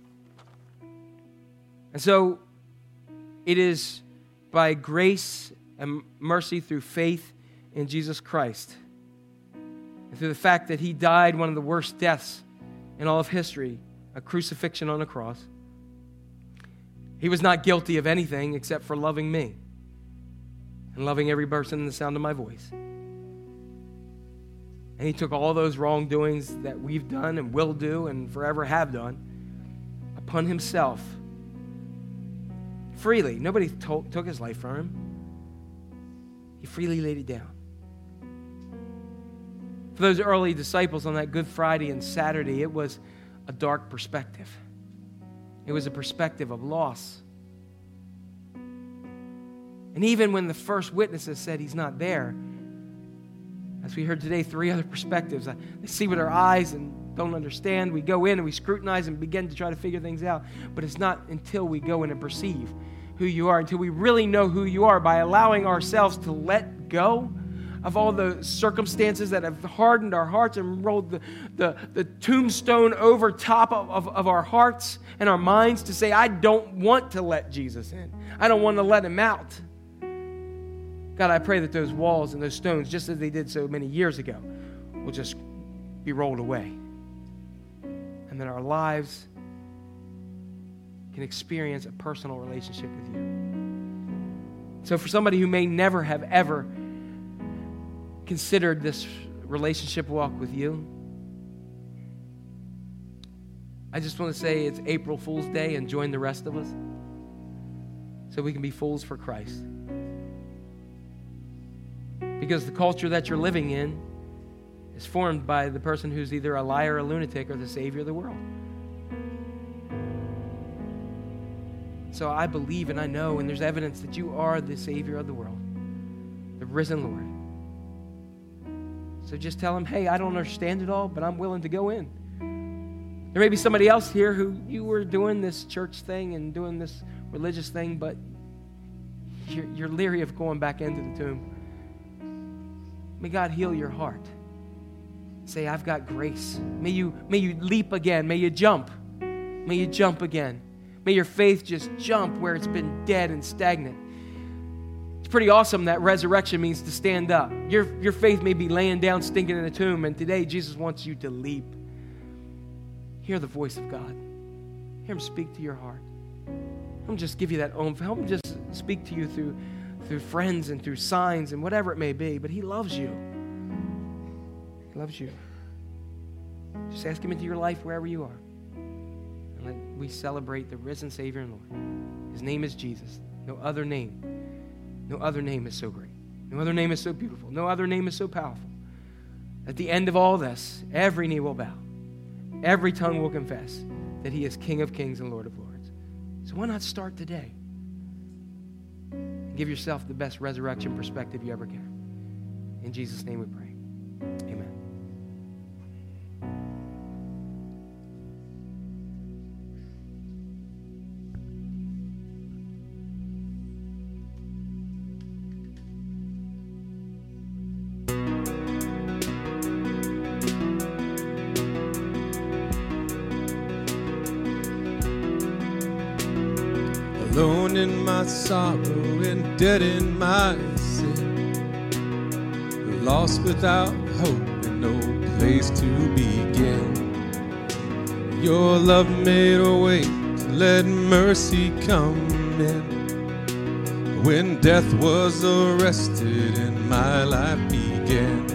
And so it is by grace and mercy through faith in Jesus Christ, and through the fact that he died one of the worst deaths in all of history, a crucifixion on a cross. He was not guilty of anything except for loving me and loving every person in the sound of my voice. And he took all those wrongdoings that we've done and will do and forever have done upon himself freely. Nobody took his life from him. He freely laid it down. For those early disciples on that Good Friday and Saturday, it was a dark perspective. It was a perspective of loss. And even when the first witnesses said he's not there, as we heard today, 3 other perspectives. They see with our eyes and don't understand. We go in and we scrutinize and begin to try to figure things out. But it's not until we go in and perceive who you are, until we really know who you are by allowing ourselves to let go of all the circumstances that have hardened our hearts and rolled the tombstone over top of our hearts and our minds to say, I don't want to let Jesus in. I don't want to let him out. God, I pray that those walls and those stones, just as they did so many years ago, will just be rolled away. And that our lives can experience a personal relationship with you. So for somebody who may never have ever considered this relationship walk with you, I just want to say it's April Fool's Day and join the rest of us so we can be fools for Christ. Because the culture that you're living in is formed by the person who's either a liar, a lunatic, or the savior of the world. So I believe and I know, and there's evidence that you are the savior of the world, the risen Lord. So just tell him, hey, I don't understand it all, but I'm willing to go in. There may be somebody else here who you were doing this church thing and doing this religious thing, but you're leery of going back into the tomb. May God heal your heart. Say, I've got grace. May you leap again. May you jump. May you jump again. May your faith just jump where it's been dead and stagnant. It's pretty awesome that resurrection means to stand up. Your faith may be laying down, stinking in a tomb, and today Jesus wants you to leap. Hear the voice of God. Hear him speak to your heart. Help him just give you that oomph. Help him just speak to you through friends and through signs and whatever it may be, but he loves you. He loves you. Just ask him into your life wherever you are. And let we celebrate the risen Savior and Lord. His name is Jesus. No other name is so great. No other name is so beautiful. No other name is so powerful. At the end of all this, every knee will bow. Every tongue will confess that he is King of kings and Lord of lords. So why not start today? And give yourself the best resurrection perspective you ever can. In Jesus' name we pray. Amen. Alone in my sorrow and dead in my sin, lost without hope and no place to begin. Your love made a way to let mercy come in. When death was arrested and my life began,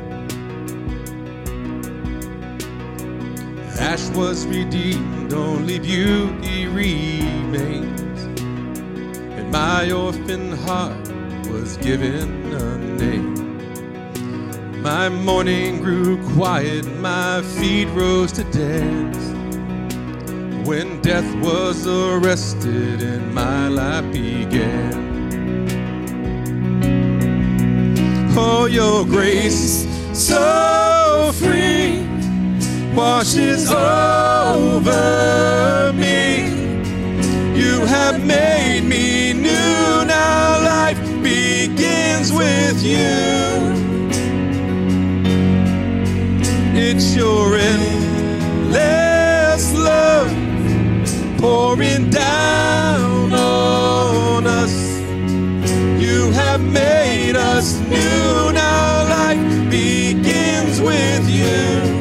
ash was redeemed, only beauty remains. My orphan heart was given a name. My mourning grew quiet, my feet rose to dance. When death was arrested and my life began. Oh, your grace so free washes over me. You have made me new, now life begins with you. It's your endless love pouring down on us. You have made us new, now life begins with you.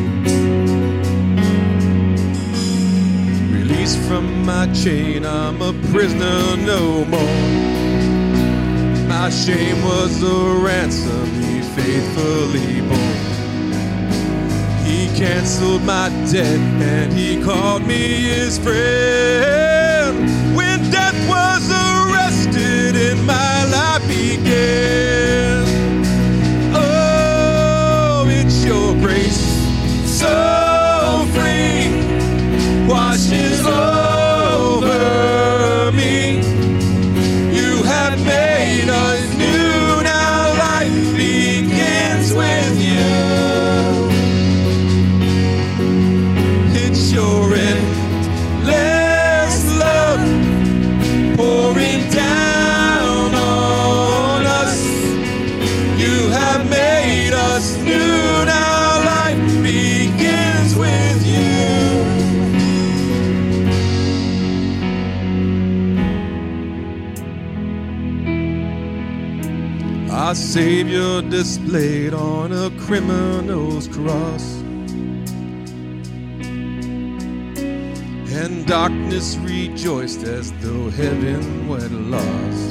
From my chain, I'm a prisoner no more. My shame was a ransom he faithfully bore. He canceled my debt and he called me his friend. When death was arrested and my life began. Oh, it's your grace so free washes over me. You have made us new, now life begins with you. It's your endless love pouring down on us. You have Savior displayed on a criminal's cross. And darkness rejoiced as though heaven were lost.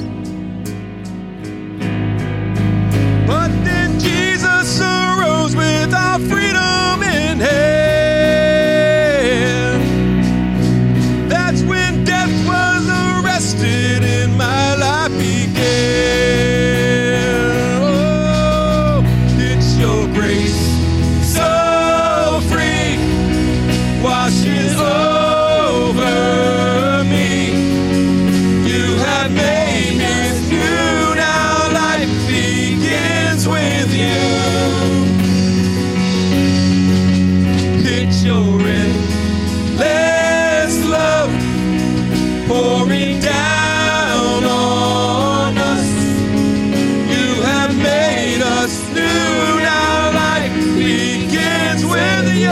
But then Jesus arose with our freedom in hand. That's when death was arrested and my life began. Oh, it's your grace so free, washes over me. You have made me new. Now life begins with you. It's your endless love pouring down on us. You have made us new. Now life begins with you.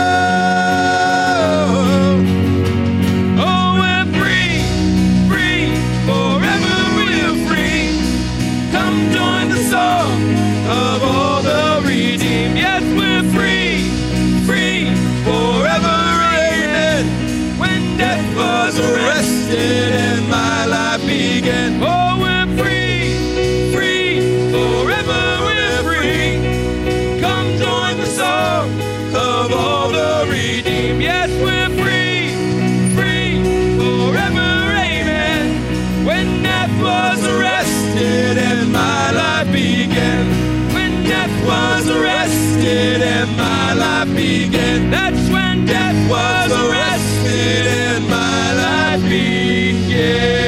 Oh, we're free, free, forever we're free. Come join the song of all the redeemed. Yes, we're free, free, forever, amen. When death was arrested and my life began. Oh, we're free, free, forever we're free. Come join the song of all the redeemed. Yes, we're free, free, forever, amen. When death was arrested and my life began. When death was arrested and my life began. That's when death was arrested and my life began.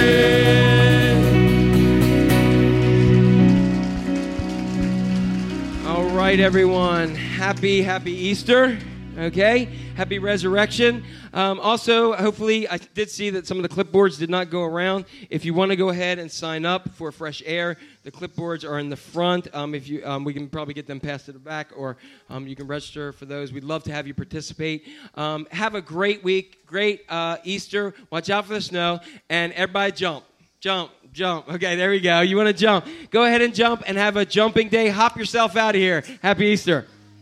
All right, everyone. Happy Easter. Okay? Happy resurrection. Also, hopefully, I did see that some of the clipboards did not go around. If you want to go ahead and sign up for Fresh Air, the clipboards are in the front. If you, we can probably get them passed to the back, or you can register for those. We'd love to have you participate. Have a great week, great Easter. Watch out for the snow, and everybody jump. Jump. Okay, there we go. You want to jump. Go ahead and jump and have a jumping day. Hop yourself out of here. Happy Easter.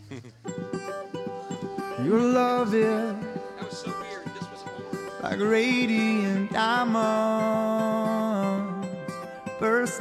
Your love is That was so weird. This was hard. like radiant diamonds. First